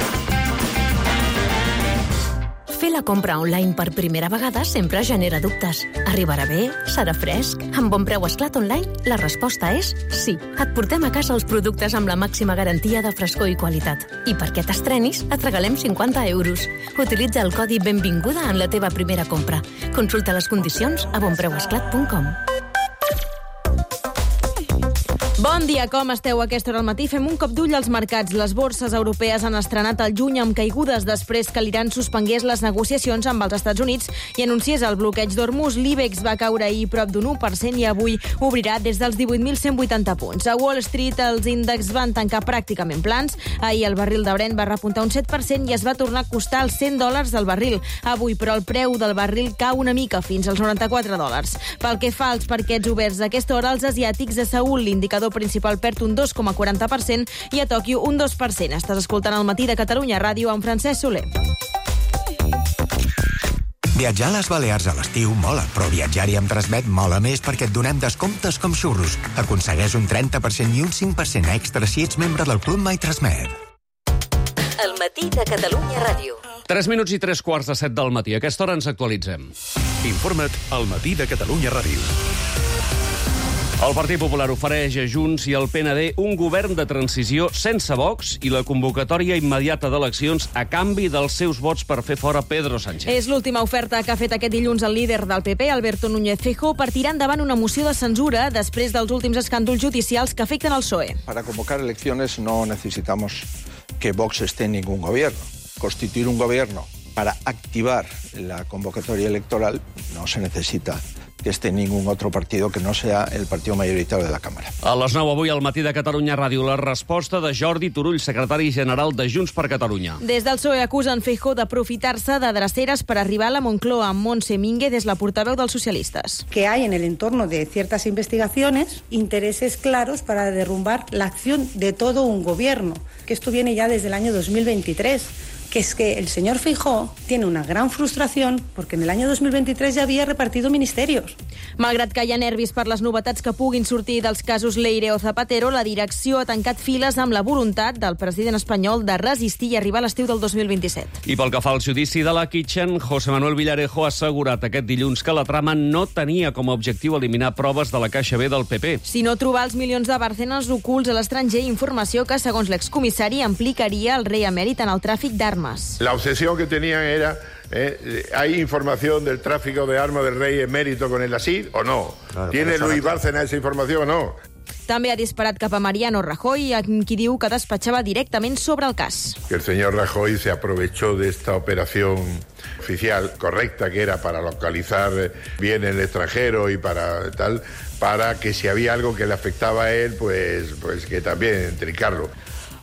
Fer la compra online per primera vegada sempre genera dubtes. Arribarà bé? Serà fresc? Amb Bon Preu Esclat Online, la resposta és sí. Et portem a casa els productes amb la màxima garantia de frescor i qualitat. I perquè t'estrenis, et regalem 50 euros. Utilitza el codi Benvinguda en la teva primera compra. Consulta les condicions a bonpreuesclat.com. Bon dia, com esteu? A aquesta hora al matí fem un cop d'ull als mercats. Les borses europees han estrenat el juny amb caigudes després que l'Iran suspengués les negociacions amb els Estats Units i anunciés el bloqueig d'Hormuz. L'IBEX va caure ahir prop d'un 1% i avui obrirà des dels 18.180 punts. A Wall Street els índexs van tancar pràcticament plans. Ahir el barril de Brent va repuntar un 7% i es va tornar a costar els $100 al barril. Avui, però, el preu del barril cau una mica fins als $94. Pel que fa als parquets oberts a aquesta hora, els asiàtics, a Seül l'indicador principal perd un 2,40% i a Tòquio un 2%. Estàs escoltant el Matí de Catalunya Ràdio amb Francesc Soler. Viatjar a les Balears a l'estiu mola, però viatjar-hi amb Transmet mola més perquè et donem descomptes com xurros. Aconsegueix un 30% i un 5% extra si ets membre del Club My Transmet. El Matí de Catalunya Ràdio. 3 minuts i 3:15 del matí. A aquesta hora ens actualitzem. Informa't al Matí de Catalunya Ràdio. El Partit Popular ofereix a Junts i al PND un govern de transició sense Vox i la convocatòria immediata d'eleccions a canvi dels seus vots per fer fora Pedro Sánchez. És l'última oferta que ha fet aquest dilluns el líder del PP, Alberto Núñez Feijóo, per tirar endavant una moció de censura després dels últims escàndols judicials que afecten el PSOE. Para convocar elecciones no necesitamos que Vox esté en ningún gobierno. Constituir un gobierno para activar la convocatoria electoral no se necesita que esté ningún otro partido que no sea el partido mayoritario de la Cámara. A les 9 avui al Matí de Catalunya Ràdio, la resposta de Jordi Turull, secretari general de Junts per Catalunya. Des del PSOE acusen Feijóo d'aprofitar-se de dreceres per arribar a la Moncloa. Montse Mínguez és la portaveu dels socialistes. Que hay en el entorno de ciertas investigaciones intereses claros para derrumbar la acción de todo un gobierno, que esto viene ya desde el año 2023. Que es que el señor Feijóo tiene una gran frustración porque en el año 2023 ja havia repartido ministerios. Malgrat que hi ha nervis per les novetats que puguin sortir dels casos Leire o Zapatero, la direcció ha tancat files amb la voluntat del president espanyol de resistir i arribar a l'estiu del 2027. I pel que fa al judici de la Kitchen, José Manuel Villarejo ha assegurat aquest dilluns que la trama no tenia com a objectiu eliminar proves de la Caixa B del PP. Sinó trobar els milions de Bárcenas ocults a l'estranger, informació que, segons l'excomissari, implicaria el rei emèrit en el tràfic d'armes. La obsesión que tenían era, ¿hay información del tráfico de armas del rey emérito con el ASIR o no? Claro, ¿tiene Luis Bárcenas esa información o no? També ha disparat cap a Mariano Rajoy, a qui diu que despatxava directament sobre el cas. Que el señor Rajoy se aprovechó de esta operación oficial correcta, que era para localizar bien el extranjero y para tal, para que si había algo que le afectaba a él, pues que también trincarlo.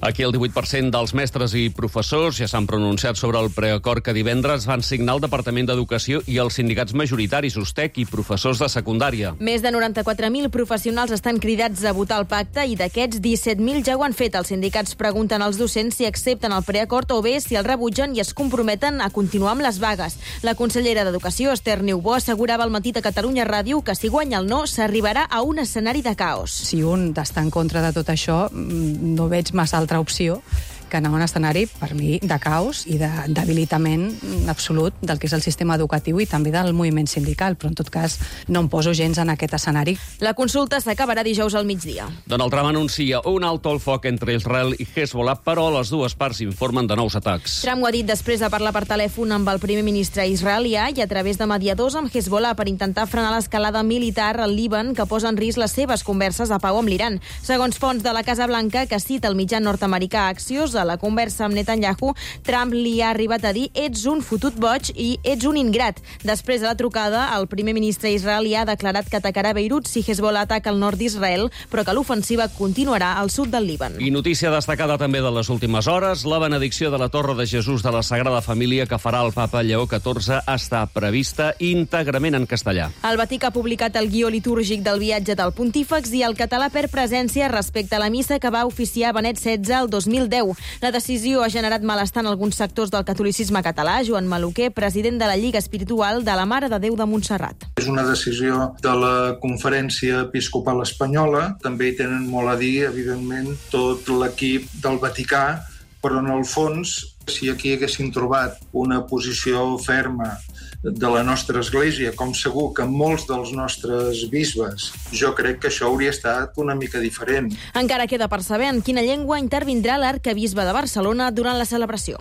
Aquí el 18% dels mestres i professors ja s'han pronunciat sobre el preacord que divendres van signar el Departament d'Educació i els sindicats majoritaris, USTEC i professors de secundària. Més de 94.000 professionals estan cridats a votar el pacte i d'aquests 17.000 ja ho han fet. Els sindicats pregunten als docents si accepten el preacord o bé si el rebutgen i es comprometen a continuar amb les vagues. La consellera d'Educació, Esther Niubó, assegurava al matí de Catalunya Ràdio que si guanya el no s'arribarà a un escenari de caos. Si un està en contra de tot això, no veig massa altra opció que anar a un escenari, per mi, de caos i de debilitament absolut del que és el sistema educatiu i també del moviment sindical, però en tot cas no em poso gens en aquest escenari. La consulta s'acabarà dijous al migdia. Donald Trump anuncia un alto al foc entre Israel i Hezbollah, però les dues parts informen de nous atacs. Trump ho ha dit després de parlar per telèfon amb el primer ministre israelià i a través de mediadors amb Hezbollah per intentar frenar l'escalada militar al Líban que posa en risc les seves converses a pau amb l'Iran. Segons fonts de la Casa Blanca, que cita el mitjà nord-americà Axios, a la conversa amb Netanyahu, Trump li ha arribat a dir «ets un fotut boig i ets un ingrat». Després de la trucada, el primer ministre israelià ha declarat que atacarà Beirut si Hezbollah ataca el nord d'Israel, però que l'ofensiva continuarà al sud del Líban. I notícia destacada també de les últimes hores, la benedicció de la Torre de Jesús de la Sagrada Família que farà el papa Lleó XIV està prevista íntegrament en castellà. El Vaticà ha publicat el guió litúrgic del viatge del pontífex i el català perd presència respecte a la missa que va oficiar Benet XVI el 2010. La decisió ha generat malestar en alguns sectors del catolicisme català. Joan Maluquer, president de la Lliga Espiritual de la Mare de Déu de Montserrat. És una decisió de la Conferència Episcopal Espanyola. També hi tenen molt a dir, evidentment, tot l'equip del Vaticà, però en el fons, si aquí haguessin trobat una posició ferma de la nostra Església, com segur que molts dels nostres bisbes, jo crec que això hauria estat una mica diferent. Encara queda per saber en quina llengua intervindrà l'arquebisbe de Barcelona durant la celebració.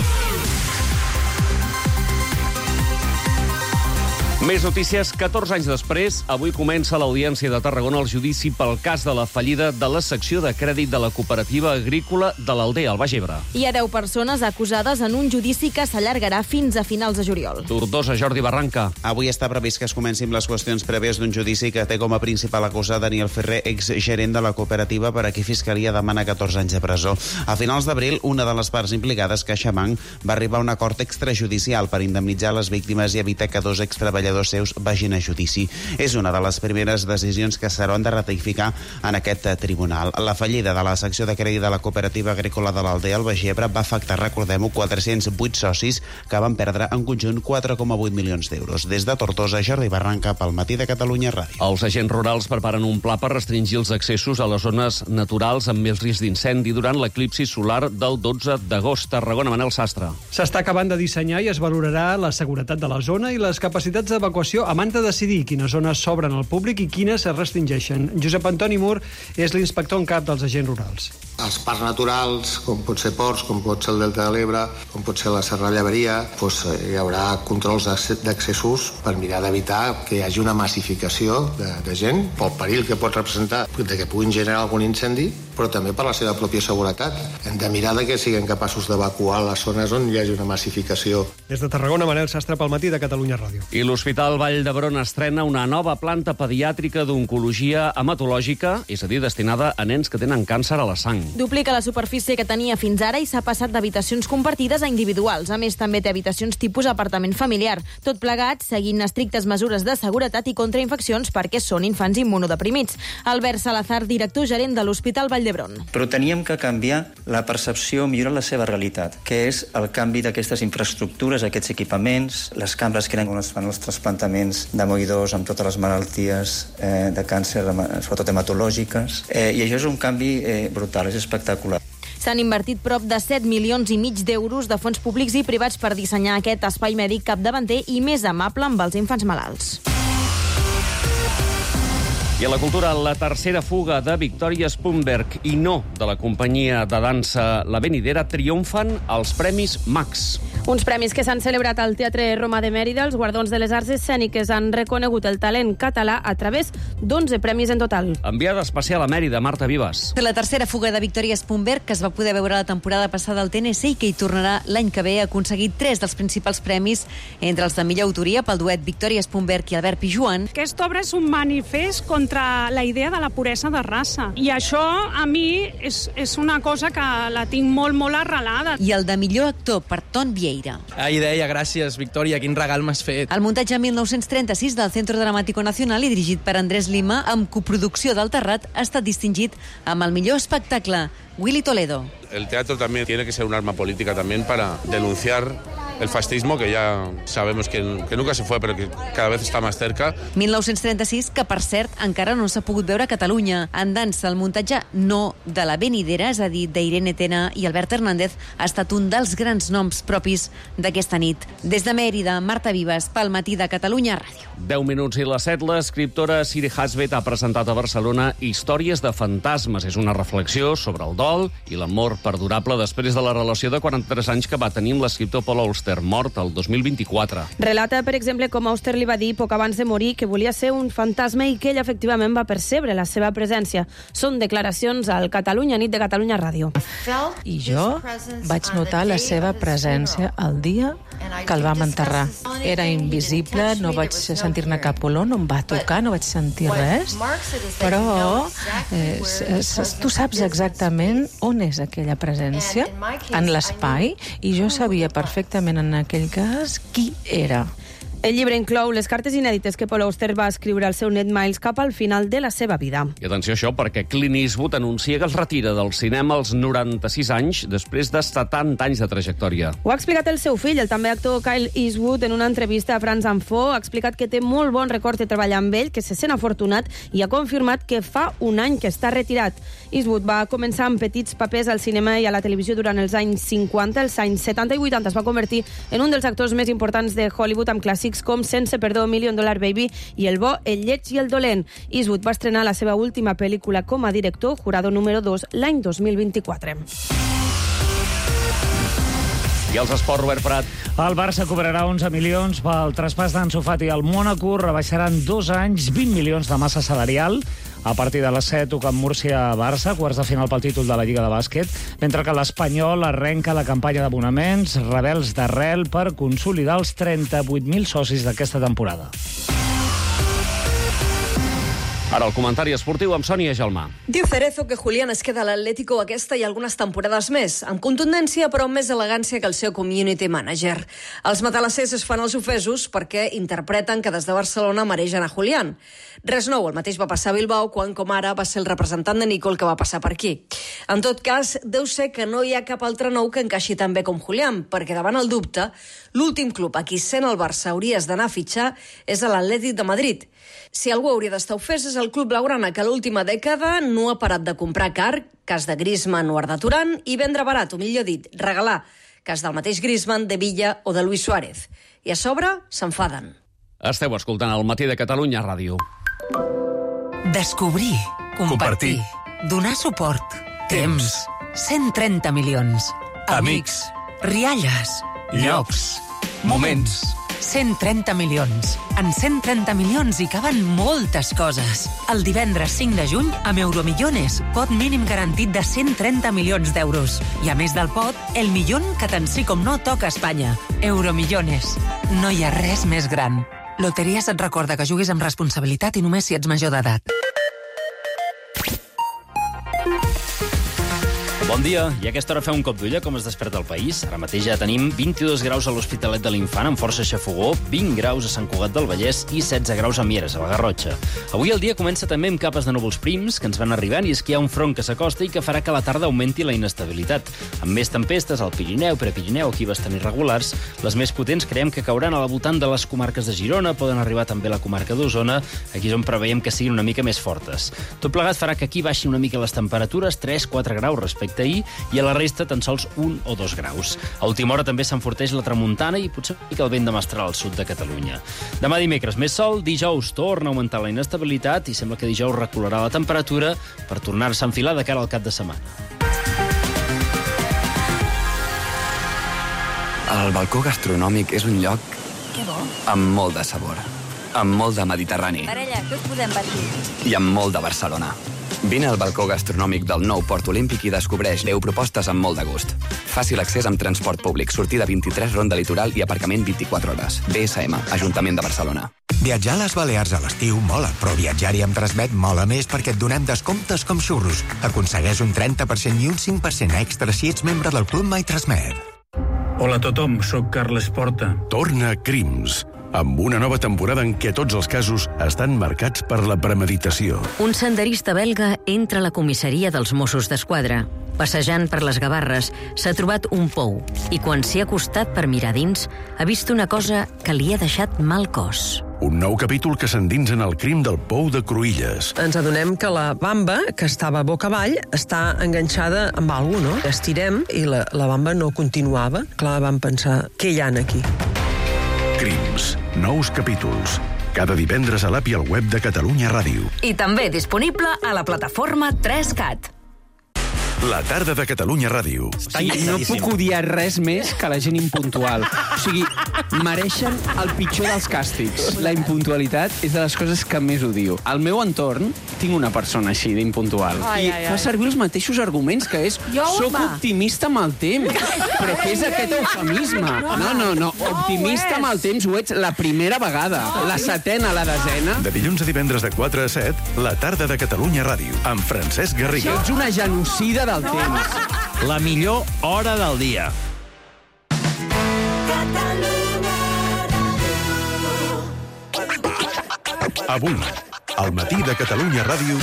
Més notícies. 14 anys després, avui comença a l'Audiència de Tarragona el judici pel cas de la fallida de la secció de crèdit de la cooperativa agrícola de l'Aldea, al Baix Ebre. Hi ha 10 persones acusades en un judici que s'allargarà fins a finals de juliol. Tortosa, Jordi Barranca. Avui està previst que es comencin les qüestions prèvies d'un judici que té com a principal acusat Daniel Ferrer, exgerent de la cooperativa, per a qui Fiscalia demana 14 anys de presó. A finals d'abril, una de les parts implicades, CaixaBank, va arribar a un acord extrajudicial per indemnitzar les víctimes i evitar que 2 extreballadors seus vagin a judici. És una de les primeres decisions que s'hauran de ratificar en aquest tribunal. La fallida de la secció de crèdit de la cooperativa agrícola de l'Aldea al Baix Ebre va afectar, recordem-ho, 408 socis que van perdre en conjunt 4,8 milions d'euros. Des de Tortosa, Jordi Barranca, pel Matí de Catalunya Ràdio. Els agents rurals preparen un pla per restringir els accessos a les zones naturals amb més risc d'incendi durant l'eclipsi solar del 12 d'agost. Tarragona, Manel Sastre. S'està acabant de dissenyar i es valorarà la seguretat de la zona i les capacitats d'evacuació abans de decidir quines zones s'obren al públic i quines es restringeixen. Josep Antoni Mur és l'inspector en cap dels agents rurals. Els parcs naturals, com pot ser Ports, com pot ser el Delta de l'Ebre, com pot ser la Serra Lleberia, doncs hi haurà controls d'accessos per mirar d'evitar que hi hagi una massificació de gent, pel perill que pot representar de que puguin generar algun incendi, però també per la seva pròpia seguretat. Hem de mirar que siguin capaços d'evacuar les zones on hi hagi una massificació. Des de Tarragona, Manel Sastre, pel Matí de Catalunya Ràdio. I l'Hospital Vall d'Hebron estrena una nova planta pediàtrica d'oncologia hematològica, és a dir, destinada a nens que tenen càncer a la sang. Duplica la superfície que tenia fins ara i s'ha passat d'habitacions compartides a individuals. A més, també té habitacions tipus apartament familiar. Tot plegat, seguint estrictes mesures de seguretat i contrainfeccions perquè són infants immunodeprimits. Albert Salazar, director gerent de l'Hospital Vall d'Hebron. Però teníem que canviar la percepció, millorar la seva realitat, que és el canvi d'aquestes infraestructures, aquests equipaments, les cambres que eren on es fan els trasplantaments d'amioïdors amb totes les malalties de càncer, sobretot hematològiques. I això és un canvi brutal, és espectacular. S'han invertit prop de 7,5 milions d'euros de fons públics i privats per dissenyar aquest espai mèdic capdavanter i més amable amb els infants malalts. I a la cultura, la tercera fuga de Victoria Spunberg i no de la companyia de dansa La Venidera triomfen als Premis Max. Uns premis que s'han celebrat al Teatre Roma de Mèrida. Els guardons de les arts escèniques han reconegut el talent català a través d'11 premis en total. Enviada especial a Mèrida, Marta Vives. La tercera fuga de Victoria Spunberg, que es va poder veure la temporada passada al TNC i que hi tornarà l'any que ve, ha aconseguit 3 dels principals premis, entre els de millor autoria pel duet Victoria Spunberg i Albert Pijuan. Aquesta obra és un manifest contra contra la idea de la puresa de raça. I això, a mi, és una cosa que la tinc molt, molt arrelada. I el de millor actor per Ton Vieira. Ahir deia, gràcies, Victòria, quin regal m'has fet. El muntatge 1936 del Centro Dramático Nacional i dirigit per Andrés Lima, amb coproducció del Terrat, ha estat distingit amb el millor espectacle. Willy Toledo. El teatro también tiene que ser un arma política también para denunciar el fascismo, que ya sabemos que nunca se fue, pero que cada vez está más cerca. 1936, que per cert encara no s'ha pogut veure a Catalunya. En dansa, el muntatge no de la venidera, és a dir, d'Irene Tena i Albert Hernández, ha estat un dels grans noms propis d'aquesta nit. Des de Mèrida, Marta Vives, pel Matí de Catalunya Ràdio. 10 minuts i les 7, l'escriptora Siri Hasbet ha presentat a Barcelona Històries de fantasmes. És una reflexió sobre el dol i l'amor perdurable després de la relació de 43 anys que va tenir amb l'escriptor Paul Auster, mort el 2024. Relata, per exemple, com Auster li va dir poc abans de morir que volia ser un fantasma i que ell efectivament va percebre la seva presència. Són declaracions al Catalunya, nit de Catalunya Ràdio. I jo vaig notar la seva presència el dia que el vam enterrar. Era invisible, no vaig sentir-ne cap olor, no em va tocar, no vaig sentir res, però tu saps exactament on és aquella presència, en l'espai, i jo sabia perfectament en aquell cas qui era. El llibre inclou les cartes inèdites que Paul Auster va escriure al seu net Miles cap al final de la seva vida. I atenció a això, perquè Clint Eastwood anuncia que es retira del cinema als 96 anys després de 70 anys de trajectòria. Ho ha explicat el seu fill, el també actor Kyle Eastwood, en una entrevista a France Info. Ha explicat que té molt bon record de treballar amb ell, que se sent afortunat, i ha confirmat que fa un any que està retirat. Eastwood va començar amb petits papers al cinema i a la televisió durant els anys 50. Els anys 70 i 80 es va convertir en un dels actors més importants de Hollywood, amb clàssics com Sense perdó, $1 Million Baby i El bo, el lleig i el dolent. Eastwood va estrenar la seva última pel·lícula com a director, Jurado número 2, l'any 2024. I els esports, Robert Prat. El Barça cobrarà 11 milions pel traspàs d'Ansu Fati al Mónaco. Rebaixaran 2 anys, 20 milions de massa salarial. A partir de les 7 toca Múrcia-Barça, quarts de final pel títol de la Lliga de Bàsquet, mentre que l'Espanyol arrenca la campanya d'abonaments rebels d'arrel per consolidar els 38.000 socis d'aquesta temporada. Ara el comentari esportiu amb Sònia Gelmà. Diu Cerezo que Julián es queda a l'Atlético aquesta i algunes temporades més, amb contundència però amb més elegància que el seu community manager. Els matalassers es fan els ofesos perquè interpreten que des de Barcelona mereixen a Julián. Res nou, el mateix va passar a Bilbao quan, com ara, va ser el representant de Nico el que va passar per aquí. En tot cas, deu ser que no hi ha cap altre nou que encaixi tan bé com Julián, perquè davant el dubte, l'últim club a qui sent el Barça hauries d'anar a fitxar és a l'Atlètic de Madrid. Si algú hauria d'estar ofès és el club blaugrana, que l'última dècada no ha parat de comprar car, cas de Griezmann o Arda Turan, i vendre barat, o millor dit, regalar, cas del mateix Griezmann, de Villa o de Luis Suárez. I a sobre s'enfaden. Esteu escoltant el Matí de Catalunya Ràdio. Descobrir, compartir, donar suport, temps, 130 milions, amics, rialles, llocs, moments. 130 milions. En 130 milions hi caben moltes coses. El divendres 5 de juny, amb Euromillones, pot mínim garantit de 130 milions d'euros. I a més del pot, el millón que tant sí com no toca a Espanya. Euromillones. No hi ha res més gran. Loteries et recorda que juguis amb responsabilitat i només si ets major d'edat. Bon dia. I a aquesta hora feu un cop d'ull a com es desperta el país. Ara mateix ja tenim 22 graus a l'Hospitalet de l'Infant, amb força xafogó, 20 graus a Sant Cugat del Vallès i 16 graus a Mieres, a la Garrotxa. Avui el dia comença també amb capes de núvols prims que ens van arribant, i és que hi ha un front que s'acosta i que farà que a la tarda augmenti la inestabilitat. Amb més tempestes al Pirineu, Prepirineu, aquí bastant irregulars. Les més potents creiem que cauran al voltant de les comarques de Girona, poden arribar també a la comarca d'Osona, aquí és on preveiem que siguin una mica més fortes. Tot plegat farà que aquí baixi una mica les temperatures, 3-4 graus respecte a ahir, i a la resta tan sols 1 o 2 graus. A última hora també s'enforteix la tramuntana i potser que el vent de mestral al sud de Catalunya. Demà dimecres més sol, dijous torna a augmentar la inestabilitat i sembla que dijous recularà la temperatura per tornar-se a enfilar de cara al cap de setmana. El balcó gastronòmic és un lloc amb molt de sabor, amb molt de Mediterrani Parella, què us podem patir? i amb molt de Barcelona. Vine al balcó gastronòmic del nou Port Olímpic i descobreix 10 propostes amb molt de gust. Fàcil accés amb transport públic, sortida 23 Ronda Litoral i aparcament 24 hores. BSM, Ajuntament de Barcelona. Viatjar a les Balears a l'estiu mola, però viatjar-hi amb Transmet mola més perquè et donem descomptes com xurros. Aconsegueix un 30% i un 5% extra si ets membre del Club My Transmet. Hola a tothom, sóc Carles Porta. Torna Crims, amb una nova temporada en què tots els casos estan marcats per la premeditació. Un senderista belga entra a la comissaria dels Mossos d'Esquadra. Passejant per les Gavarres, s'ha trobat un pou i quan s'hi ha acostat per mirar dins, ha vist una cosa que li ha deixat mal cos. Un nou capítol que s'endinsa en el crim del pou de Cruïlles. Ens adonem que la bamba, que estava boca avall, està enganxada amb alguna cosa, no? Estirem i la bamba no continuava. Clar, vam pensar, què hi ha aquí? Crims, nous capítols. Cada divendres a l'app i al web de Catalunya Ràdio. I també disponible a la plataforma 3CAT. La tarda de Catalunya Ràdio. Sí, no puc odiar res més que la gent impuntual. O sigui, mereixen el pitjor dels càstigs. La impuntualitat és de les coses que més odio. Al meu entorn tinc una persona així d'impuntual. I fa servir els mateixos arguments, que és soc optimista amb el temps. Però què és aquest eufemisme? No. Optimista amb el temps ho ets la primera vegada. La setena, la desena. De dilluns a divendres de 4 a 7, la tarda de Catalunya Ràdio, amb Francesc Garriga. Ets una genocida del temps. La millor hora del dia. Avui, al matí de Catalunya Ràdio.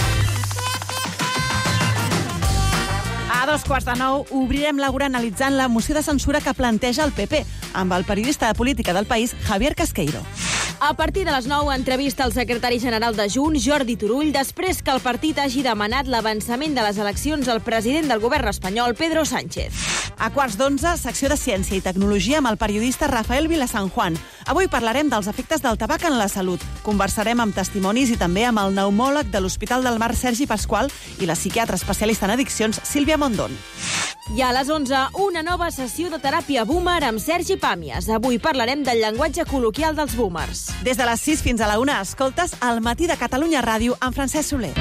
A 8:45 obrirem l'Àgora analitzant la moció de censura que planteja el PP amb el periodista de política del País, Javier Casqueiro. A partir de les 9, entrevista al secretari general de Junts, Jordi Turull, després que el partit hagi demanat l'avançament de les eleccions al president del govern espanyol, Pedro Sánchez. A 11:15, secció de Ciència i Tecnologia amb el periodista Rafael Vilasanjuan. Avui parlarem dels efectes del tabac en la salut. Conversarem amb testimonis i també amb el pneumòleg de l'Hospital del Mar, Sergi Pasqual, i la psiquiatra especialista en addiccions, Sílvia Mondón. I a les 11, una nova sessió de teràpia boomer amb Sergi Pàmies. Avui parlarem del llenguatge col·loquial dels boomers. Des de les 6 fins a la 1, escoltes El matí de Catalunya Ràdio amb Francesc Soler.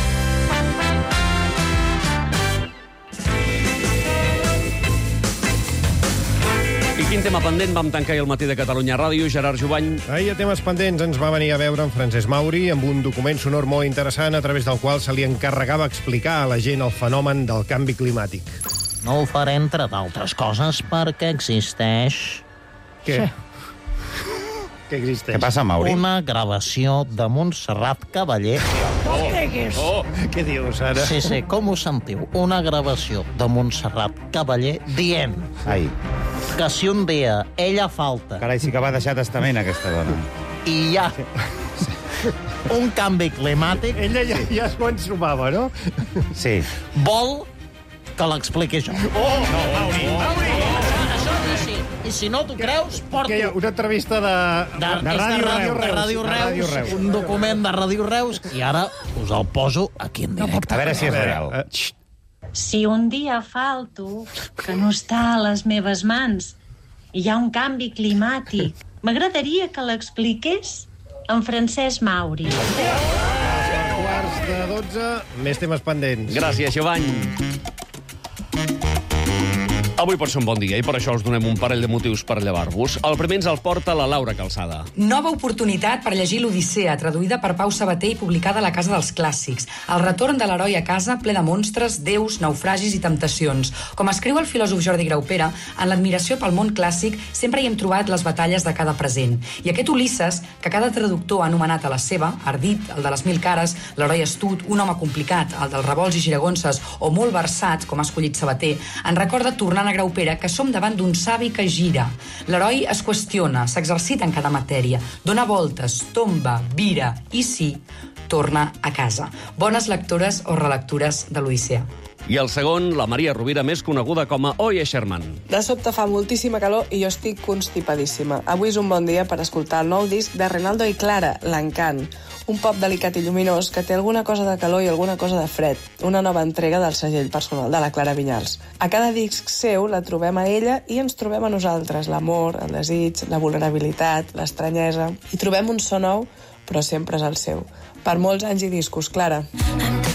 I quin tema pendent vam tancar ahir al matí de Catalunya Ràdio, Gerard Jovany? Ahir a temes pendents ens va venir a veure en Francesc Mauri amb un document sonor molt interessant a través del qual se li encarregava explicar a la gent el fenomen del canvi climàtic. No ho faré, entre d'altres coses, perquè existeix... Què? Sí. Què existeix? Què passa, Mauri? Una gravació de Montserrat Cavaller. Què dius, ara? Sí, com ho sentiu? Una gravació de Montserrat Cavaller dient que si un dia ella falta... Carai, sí que va deixar testament, aquesta dona. I hi ha un canvi climàtic... Ella ja s'ho ensumava, no? Sí. Vol que l'expliqui jo. Mauri! I si no t'ho creus, porto... Què hi ha? Una entrevista de Ràdio Reus. Un document de Ràdio Reus i ara us el poso aquí en directe. A veure si és real. Si un dia falto, que no està a les meves mans, i hi ha un canvi climàtic, m'agradaria que l'expliqués en Francesc Mauri. 11:45, més temes pendents. Gràcies, Jovany. Avui pot ser un bon dia i per això us donem un parell de motius per llevar-vos. El primer ens el porta la Laura Calçada. Nova oportunitat per llegir l'Odissea, traduïda per Pau Sabater i publicada a la Casa dels Clàssics. El retorn de l'heroi a casa ple de monstres, déus, naufragis i temptacions. Com escriu el filòsof Jordi Graupera, en l'admiració pel món clàssic sempre hi hem trobat les batalles de cada present. I aquest Ulisses, que cada traductor ha anomenat a la seva, Ardit, el de les 1000 cares, l'heroi astut, un home complicat, el dels revolts i giragonses, o molt versat, com ha escollit Sabater, en recorda tornant a Graupera que som davant d'un savi que gira. L'heroi es qüestiona, s'exercita en cada matèria, dona voltes, tomba, vira i sí, torna a casa. Bones lectores o relectures de l'Odissea. I el segon, la Maria Rovira, més coneguda com a Oye Sherman. De sobte fa moltíssima calor i jo estic constipadíssima. Avui és un bon dia per escoltar el nou disc de Renaldo i Clara, L'Encant. Un pop delicat i lluminós que té alguna cosa de calor i alguna cosa de fred. Una nova entrega del segell personal de la Clara Vinyals. A cada disc seu la trobem a ella i ens trobem a nosaltres. L'amor, el desig, la vulnerabilitat, l'estranyesa. I trobem un so nou, però sempre és el seu. Per molts anys i discos, Clara.